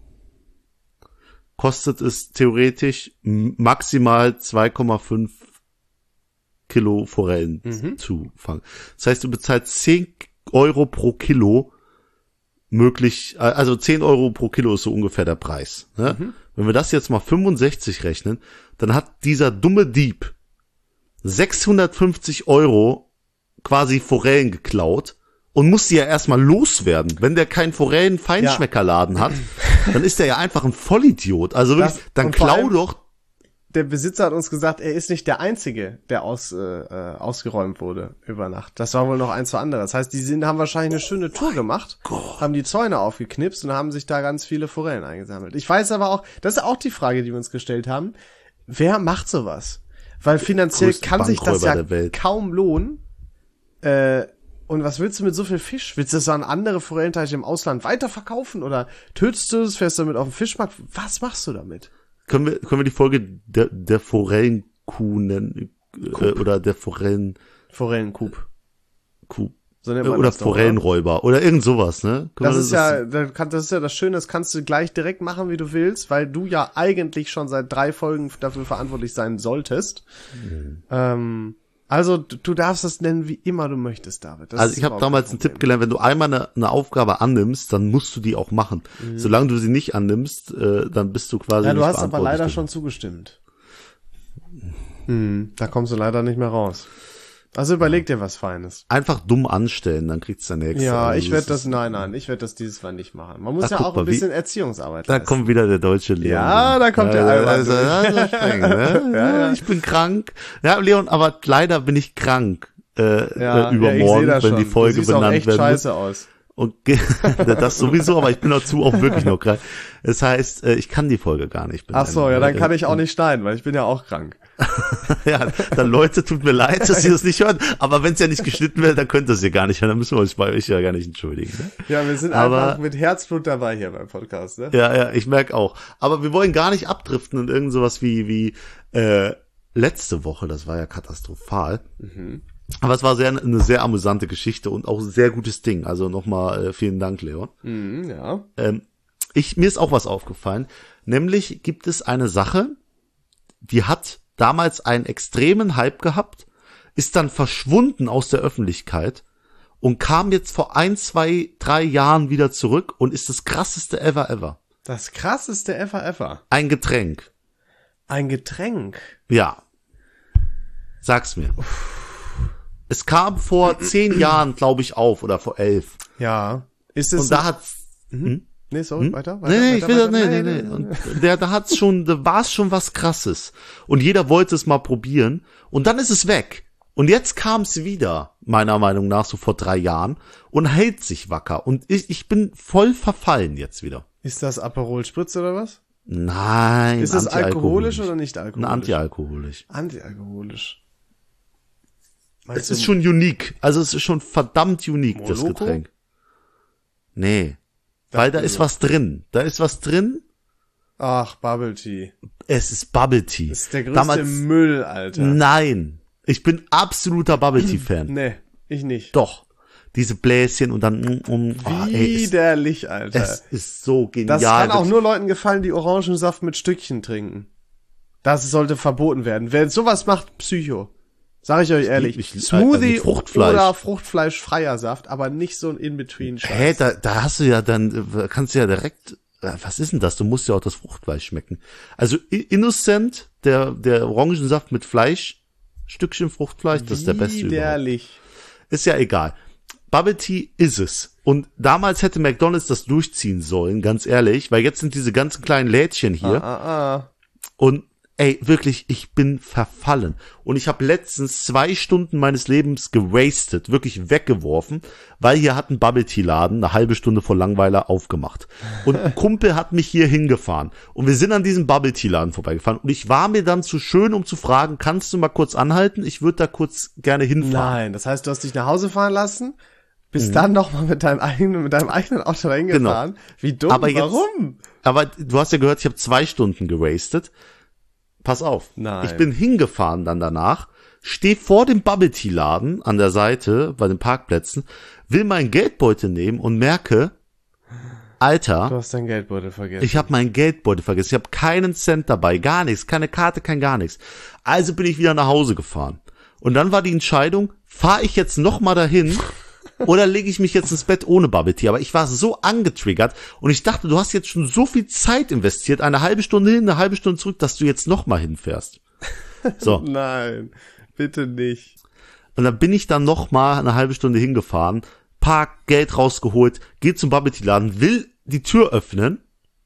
kostet es theoretisch maximal zwei Komma fünf Kilo Forellen mhm. zu fangen. Das heißt, du bezahlst zehn Euro pro Kilo möglich, also zehn Euro pro Kilo ist so ungefähr der Preis. Ne? Mhm. Wenn wir das jetzt mal fünfundsechzig rechnen, dann hat dieser dumme Dieb sechshundertfünfzig Euro quasi Forellen geklaut und muss die ja erstmal loswerden. Wenn der keinen Forellen-Feinschmeckerladen ja. hat, dann ist der ja einfach ein Vollidiot. Also wirklich, das, dann klau doch. Der Besitzer hat uns gesagt, er ist nicht der Einzige, der aus, äh, ausgeräumt wurde über Nacht. Das war wohl noch ein, zwei andere. Das heißt, die sind, haben wahrscheinlich eine schöne Tour oh gemacht, Gott. haben die Zäune aufgeknipst und haben sich da ganz viele Forellen eingesammelt. Ich weiß aber auch, das ist auch die Frage, die wir uns gestellt haben. Wer macht sowas? Weil finanziell Größten kann sich das ja Welt. kaum lohnen. Äh, und was willst du mit so viel Fisch? Willst du das an andere Forellenteiche im Ausland weiterverkaufen? Oder tötest du es, fährst du damit auf den Fischmarkt? Was machst du damit? Können wir, können wir die Folge der, der Forellenkuh nennen? Äh, oder der Forellen... Forellenkup. Kuh. So nennt man oder das doch, Forellenräuber. Oder? oder irgend sowas, ne? Das ist, das, ja, das ist ja das Schöne, das kannst du gleich direkt machen, wie du willst, weil du ja eigentlich schon seit drei Folgen dafür verantwortlich sein solltest. Mhm. Ähm, also du, du darfst das nennen, wie immer du möchtest, David. Das also ich habe damals einen Tipp gelernt, wenn du einmal eine, eine Aufgabe annimmst, dann musst du die auch machen. Mhm. Solange du sie nicht annimmst, äh, dann bist du quasi ja, du nicht hast aber leider schon zugestimmt. Mhm. Da kommst du leider nicht mehr raus. Also überleg dir was Feines. Einfach dumm anstellen, dann kriegst du der nächste. Ja, also ich werde das, nein, nein, ich werde das dieses Mal nicht machen. Man muss Ach, ja auch ein bisschen wie, Erziehungsarbeit Da leisten. Kommt wieder der deutsche Leon. Ja, da kommt ja, der Albert. Also, also streng, ne? ja, ja. Ich bin krank. Ja, Leon, aber leider bin ich krank äh, ja, äh, übermorgen, ja, wenn die Folge du benannt auch echt werden. Scheiße aus. Und das sowieso, aber ich bin dazu auch wirklich noch krank. Das heißt, ich kann die Folge gar nicht benennen. Ach so, ja, dann kann ich auch nicht schneiden, weil ich bin ja auch krank. Ja, dann Leute, tut mir leid, dass ihr das nicht hört, aber wenn es ja nicht geschnitten wird, dann könnt ihr es ja gar nicht hören, dann müssen wir uns bei euch ja gar nicht entschuldigen. Ne? Ja, wir sind aber, einfach mit Herzblut dabei hier beim Podcast, ne? Ja, ja, ich merke auch. Aber wir wollen gar nicht abdriften in irgend sowas wie, wie äh, letzte Woche, das war ja katastrophal. Mhm. Aber es war sehr, eine sehr amüsante Geschichte und auch ein sehr gutes Ding. Also nochmal äh, vielen Dank, Leon. Mhm, ja. Ähm, ich, mir ist auch was aufgefallen. Nämlich gibt es eine Sache, die hat damals einen extremen Hype gehabt ist dann verschwunden aus der Öffentlichkeit und kam jetzt vor ein, zwei, drei Jahren wieder zurück und ist das krasseste ever ever. Das krasseste ever ever. Ein Getränk. Ein Getränk? Ja. Sag's mir. Es kam vor zehn Jahren, glaube ich, auf, oder vor elf. Ja. Ist es und da hat's, hm? Nee, sorry, hm? weiter, weiter, Nee, nee, weiter, ich will, weiter, nee, nee, nee, nee. nee. Und der, da hat's schon, da war's schon was Krasses. Und jeder wollte es mal probieren. Und dann ist es weg. Und jetzt kam's wieder, meiner Meinung nach, so vor drei Jahren. Und hält sich wacker. Und ich, ich bin voll verfallen jetzt wieder. Ist das Aperol Spritz oder was? Nein. Ist das alkoholisch oder nicht alkoholisch? Ein antialkoholisch. Antialkoholisch. Es ist schon unique. Also es ist schon verdammt unique, Moloko? das Getränk. Nee. Weil da ist was drin. Da ist was drin. Ach, Bubble Tea. Es ist Bubble Tea. Das ist der größte Damals, Müll, Alter. Nein. Ich bin absoluter Bubble Tea Fan. Nee, ich nicht. Doch. Diese Bläschen und dann mm, mm, oh, ey, es, Widerlich, Alter. es ist so genial. Das kann auch nur Leuten gefallen, die Orangensaft mit Stückchen trinken. Das sollte verboten werden. Wer sowas macht, Psycho. Sag ich euch ehrlich. Ich, ich, Smoothie also Fruchtfleisch. oder Fruchtfleischfreier Saft, aber nicht so ein In-Between-Scheiß. Hä, da, da hast du ja dann, kannst du ja direkt, was ist denn das? Du musst ja auch das Fruchtfleisch schmecken. Also Innocent, der, der Orangensaft mit Fleisch, Stückchen Fruchtfleisch, das ist der beste überhaupt. Widerlich. Ist ja egal. Bubble Tea ist es. Und damals hätte McDonald's das durchziehen sollen, ganz ehrlich, weil jetzt sind diese ganzen kleinen Lädchen hier. Ah, ah, ah. Und ey, wirklich, ich bin verfallen. Und ich habe letztens zwei Stunden meines Lebens gewastet, wirklich weggeworfen, weil hier hat ein Bubble-Tea-Laden eine halbe Stunde vor Langweiler aufgemacht. Und ein Kumpel hat mich hier hingefahren. Und wir sind an diesem Bubble-Tea-Laden vorbeigefahren. Und ich war mir dann zu schön, um zu fragen, kannst du mal kurz anhalten? Ich würde da kurz gerne hinfahren. Nein, das heißt, du hast dich nach Hause fahren lassen, bist mhm. dann noch mal mit deinem eigenen, mit deinem eigenen Auto dahin gefahren. Genau. Wie dumm, aber jetzt, warum? Aber du hast ja gehört, ich habe zwei Stunden gewastet. Pass auf, Nein. Ich bin hingefahren dann danach, stehe vor dem Bubble-Tea-Laden an der Seite bei den Parkplätzen, will meinen Geldbeutel nehmen und merke, Alter, du hast deinen Geldbeutel vergessen. Ich habe meinen Geldbeutel vergessen, ich habe keinen Cent dabei, gar nichts, keine Karte, kein gar nichts. Also bin ich wieder nach Hause gefahren. Und dann war die Entscheidung, fahre ich jetzt noch mal dahin oder lege ich mich jetzt ins Bett ohne Bubble Tea? Aber ich war so angetriggert und ich dachte, du hast jetzt schon so viel Zeit investiert, eine halbe Stunde hin, eine halbe Stunde zurück, dass du jetzt noch mal hinfährst. So. Nein, bitte nicht. Und dann bin ich dann noch mal eine halbe Stunde hingefahren, Park, Geld rausgeholt, geh zum Bubble Tea Laden, will die Tür öffnen,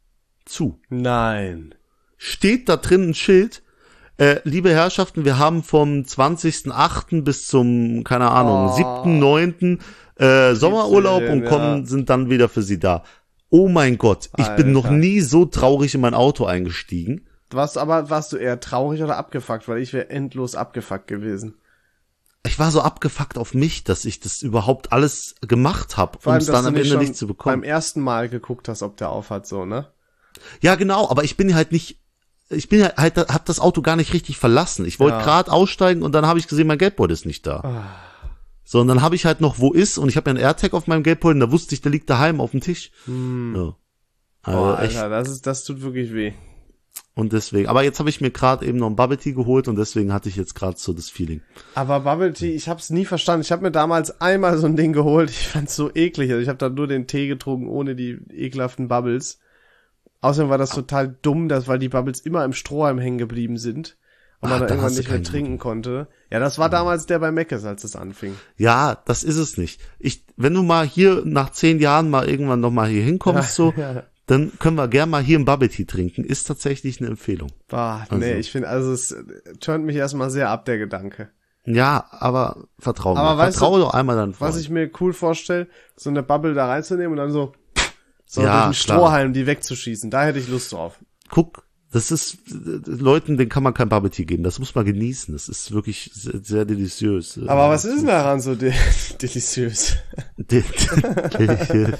zu. Nein. Steht da drin ein Schild, Äh, liebe Herrschaften, wir haben vom zwanzigsten achten bis zum, keine Ahnung, oh. siebten neunten Äh, Sommerurlaub siebzehn, und kommen, ja. sind dann wieder für sie da. Oh mein Gott, ich Alter. bin noch nie so traurig in mein Auto eingestiegen. Was, aber warst du eher traurig oder abgefuckt? Weil ich wäre endlos abgefuckt gewesen. Ich war so abgefuckt auf mich, dass ich das überhaupt alles gemacht habe, um es dann am Ende nicht zu bekommen. Beim ersten Mal geguckt hast, ob der aufhat, so, ne? Ja, genau, aber ich bin halt nicht, ich bin halt, halt hab das Auto gar nicht richtig verlassen. Ich wollte Ja. gerade aussteigen und dann habe ich gesehen, mein Geldbeutel ist nicht da. Ah. So, und dann habe ich halt noch, wo ist, und ich habe ja einen AirTag auf meinem Geldbeutel, und da wusste ich, der liegt daheim auf dem Tisch. Hm. Ja. Also Boah, echt. Alter, das ist, das tut wirklich weh. Und deswegen, aber jetzt habe ich mir gerade eben noch ein Bubble Tea geholt und deswegen hatte ich jetzt gerade so das Feeling. Aber Bubble Tea, ich hab's nie verstanden. Ich habe mir damals einmal so ein Ding geholt. Ich fand's so eklig. Also ich habe da nur den Tee getrunken, ohne die ekelhaften Bubbles. Außerdem war das total dumm, dass, weil die Bubbles immer im Strohhalm hängen geblieben sind und Ach, man da dann irgendwann hast du nicht mehr keinen trinken guten. konnte. Ja, das war damals der bei Meckes, als es anfing. Ja, das ist es nicht. Ich, wenn du mal hier nach zehn Jahren mal irgendwann noch mal hier hinkommst, so, ja. dann können wir gern mal hier ein Bubble Tea trinken. Ist tatsächlich eine Empfehlung. Boah, Also. nee, ich finde, also es turnt mich erstmal sehr ab, der Gedanke. Ja, aber vertrau mir. Aber weißt Vertrau du, doch einmal dann vor. Was ich mir cool vorstelle, so eine Bubble da reinzunehmen und dann so, so Ja, durch den klar. Strohhalm die wegzuschießen. Da hätte ich Lust drauf. Guck, das ist, äh, Leuten, denen kann man kein Bubble Tea geben. Das muss man genießen. Das ist wirklich sehr, sehr deliziös. Aber was ist denn daran so de deliziös? De- Deliziös.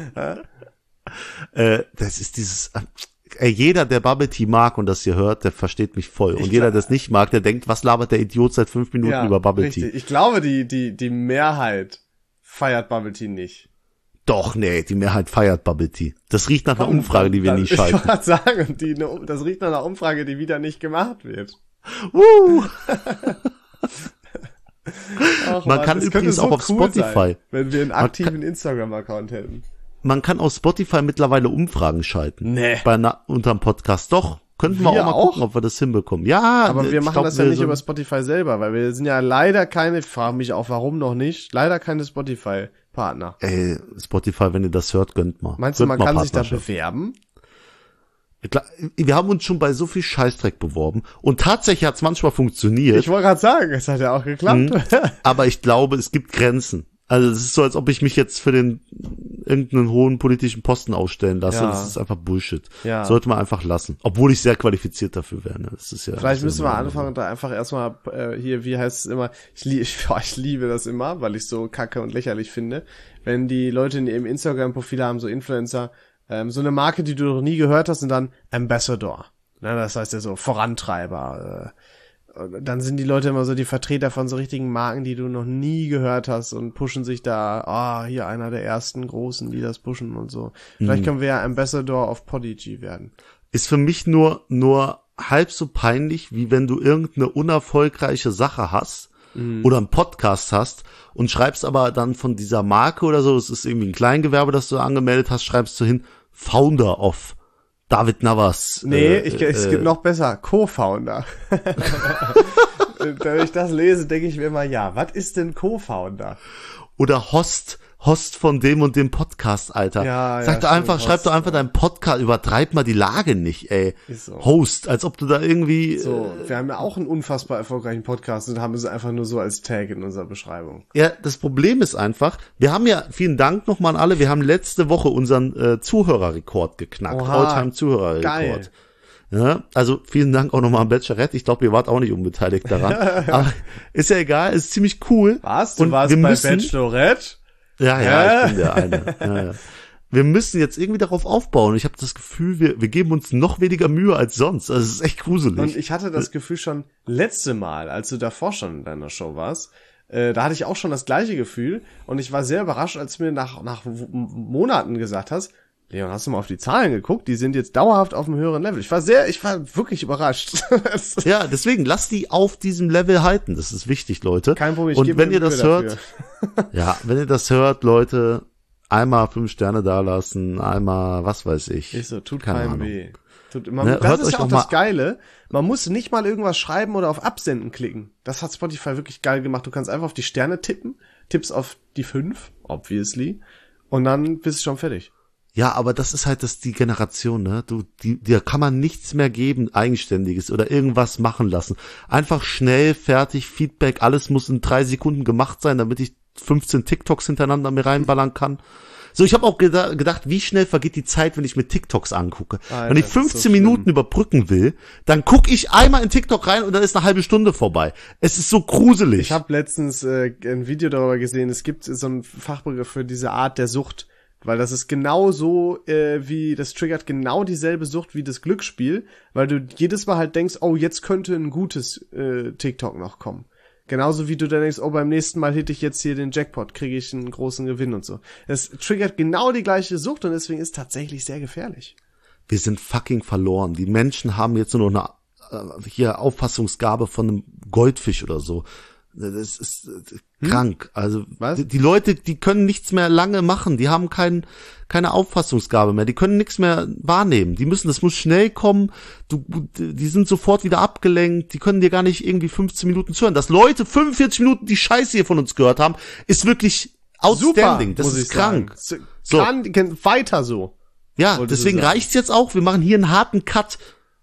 äh, das ist dieses, äh, jeder, der Bubble Tea mag und das hier hört, der versteht mich voll. Und Ich jeder, glaub- der es nicht mag, der denkt, was labert der Idiot seit fünf Minuten über Bubble richtig. Tea? Ich glaube, die, die, die Mehrheit feiert Bubble Tea nicht. Doch, nee, die Mehrheit feiert Bubble Tea. Das riecht nach einer Umfrage, die wir Dann- nie schalten. Ich wollte sagen, die, ne, das riecht nach einer Umfrage, die wieder nicht gemacht wird. Woo! Ach, Man Mann, kann das übrigens könnte so auch auf cool Spotify. sein, wenn wir einen Man aktiven kann- Instagram-Account hätten. Man kann auf Spotify mittlerweile Umfragen schalten. Nee. Bei einer, unterm Podcast. Doch. Könnten wir, Wir auch mal auch? gucken, ob wir das hinbekommen. Ja. Aber wir ich machen glaub, das ja wir nicht sind- über Spotify selber, weil wir sind ja leider keine, ich frage mich auch, warum noch nicht, leider keine Spotify-Partner. Ey, Spotify, wenn ihr das hört, gönnt mal. Meinst du, Gönnt man mal kann sich da Partnerschaft. bewerben? Klar, wir haben uns schon bei so viel Scheißdreck beworben und tatsächlich hat es manchmal funktioniert, Ich wollte gerade sagen, es hat ja auch geklappt. aber ich glaube, es gibt Grenzen. Also es ist so, als ob ich mich jetzt für den irgendeinen hohen politischen Posten ausstellen lasse. Ja. Das ist einfach Bullshit. Ja. Sollte man einfach lassen. Obwohl ich sehr qualifiziert dafür wäre. Ne? Das ist ja, Vielleicht das müssen ist wir ja anfangen, da einfach erstmal äh, hier, wie heißt es immer, ich, lie ich, boah, ich liebe das immer, weil ich so kacke und lächerlich finde, wenn die Leute in ihrem Instagram-Profil haben, so Influencer, ähm, so eine Marke, die du noch nie gehört hast und dann Ambassador. Na, das heißt ja so Vorantreiber. Äh, und dann sind die Leute immer so die Vertreter von so richtigen Marken, die du noch nie gehört hast und pushen sich da, ah, hier einer der ersten Großen, die das pushen und so. Vielleicht können wir ja Ambassador auf Podigy werden. ist für mich nur, nur halb so peinlich, wie wenn du irgendeine unerfolgreiche Sache hast oder einen Podcast hast und schreibst aber dann von dieser Marke oder so, es ist irgendwie ein Kleingewerbe, das du angemeldet hast, schreibst du hin, Founder of David Navas. Nee, äh, ich, es äh, gibt noch besser, Co-Founder. Wenn ich das lese, denke ich mir immer, ja, was ist denn Co-Founder? Oder Host, Host von dem und dem Podcast, Alter. Ja, Sag ja, doch einfach, stimmt, schreib Host, doch einfach deinen Podcast, übertreib mal die Lage nicht, ey. Ist so. Host, als ob du da irgendwie, So, wir haben ja auch einen unfassbar erfolgreichen Podcast und haben es einfach nur so als Tag in unserer Beschreibung. ja, das Problem ist einfach, wir haben ja, vielen Dank nochmal an alle, wir haben letzte Woche unseren äh, Zuhörerrekord geknackt, Oha, Alltime-Zuhörerrekord. geil. Ja, also vielen Dank auch nochmal an Bachelorette, ich glaube, ihr wart auch nicht unbeteiligt daran, aber ist ja egal, ist ziemlich cool. Was? Du Und warst wir bei müssen, Bachelorette? Ja, ja, Hä? ich bin der eine. Ja, ja. Wir müssen jetzt irgendwie darauf aufbauen. Ich habe das Gefühl, wir, wir geben uns noch weniger Mühe als sonst. Also es ist echt gruselig. Und ich hatte das Gefühl schon letzte Mal, als du davor schon in deiner Show warst, äh, da hatte ich auch schon das gleiche Gefühl und ich war sehr überrascht, als du mir nach, nach w- Monaten gesagt hast, Leon, hast du mal auf die Zahlen geguckt? Die sind jetzt dauerhaft auf einem höheren Level. Ich war sehr, ich war wirklich überrascht. Ja, deswegen lasst die auf diesem Level halten. Das ist wichtig, Leute. Kein Problem, ich Und gebe wenn mir ihr das Mühe hört, dafür. ja, wenn ihr das hört, Leute, einmal fünf Sterne dalassen, einmal, was weiß ich. Ich so, tut Keine keinem Ahnung. weh. Tut, man, Ne, das hört ist euch ja auch auch das mal- Geile. Man muss nicht mal irgendwas schreiben oder auf Absenden klicken. Das hat Spotify wirklich geil gemacht. Du kannst einfach auf die Sterne tippen, tippst auf die fünf, obviously, und dann bist du schon fertig. Ja, aber das ist halt das die Generation, ne? Du, die, dir kann man nichts mehr geben, Eigenständiges oder irgendwas machen lassen. Einfach schnell, fertig, Feedback, alles muss in drei Sekunden gemacht sein, damit ich fünfzehn TikToks hintereinander mir reinballern kann. So, ich habe auch geda- gedacht, wie schnell vergeht die Zeit, wenn ich mir TikToks angucke. Alter, wenn ich das ist so fünfzehn Minuten schlimm. überbrücken will, dann gucke ich einmal in TikTok rein und dann ist eine halbe Stunde vorbei. Es ist so gruselig. Ich habe letztens äh, ein Video darüber gesehen, es gibt so einen Fachbegriff für diese Art der Sucht, weil das ist genau so, äh, wie, das triggert genau dieselbe Sucht wie das Glücksspiel, weil du jedes Mal halt denkst, oh, jetzt könnte ein gutes äh, TikTok noch kommen. Genauso wie du dann denkst, oh, beim nächsten Mal hitte ich jetzt hier den Jackpot, kriege ich einen großen Gewinn und so. Es triggert genau die gleiche Sucht und deswegen ist tatsächlich sehr gefährlich. Wir sind fucking verloren. Die Menschen haben jetzt nur noch eine äh, hier Auffassungsgabe von einem Goldfisch oder so. Das ist äh, krank. Also Was? die, die Leute, die können nichts mehr lange machen. Die haben kein, keine Auffassungsgabe mehr. Die können nichts mehr wahrnehmen. Die müssen, das muss schnell kommen. Du, die sind sofort wieder abgelenkt. Die können dir gar nicht irgendwie fünfzehn Minuten zuhören. Dass Leute fünfundvierzig Minuten die Scheiße hier von uns gehört haben, ist wirklich outstanding. Das muss ist ich krank. sagen. So. Kann, kann weiter so. Ja, Wolltest du deswegen sagen. reicht's jetzt auch. Wir machen hier einen harten Cut.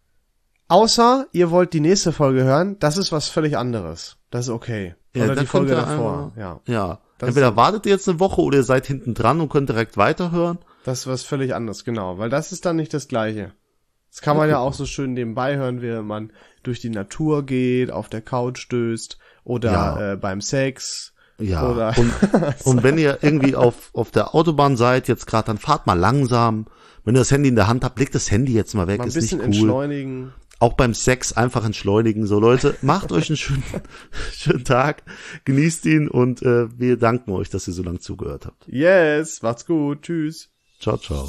Außer ihr wollt die nächste Folge hören, das ist was völlig anderes. Das ist okay. Ja, Oder da die Folge könnt ihr davor. einmal- Ja. Ja. Das Entweder ist- wartet ihr jetzt eine Woche oder ihr seid hinten dran und könnt direkt weiterhören. Das ist was völlig anderes, genau. Weil das ist dann nicht das Gleiche. Das kann man ja auch so schön nebenbei hören, während man durch die Natur geht, auf der Couch stößt oder Ja. äh, beim Sex. Ja. Oder Und, und wenn ihr irgendwie auf, auf der Autobahn seid, jetzt gerade, dann fahrt mal langsam. Wenn ihr das Handy in der Hand habt, legt das Handy jetzt mal weg, mal ein ist nicht bisschen cool. entschleunigen. Auch beim Sex einfach entschleunigen. So Leute, macht euch einen schönen, schönen Tag, genießt ihn und äh, wir danken euch, dass ihr so lange zugehört habt. Yes, macht's gut. Tschüss. Ciao, ciao.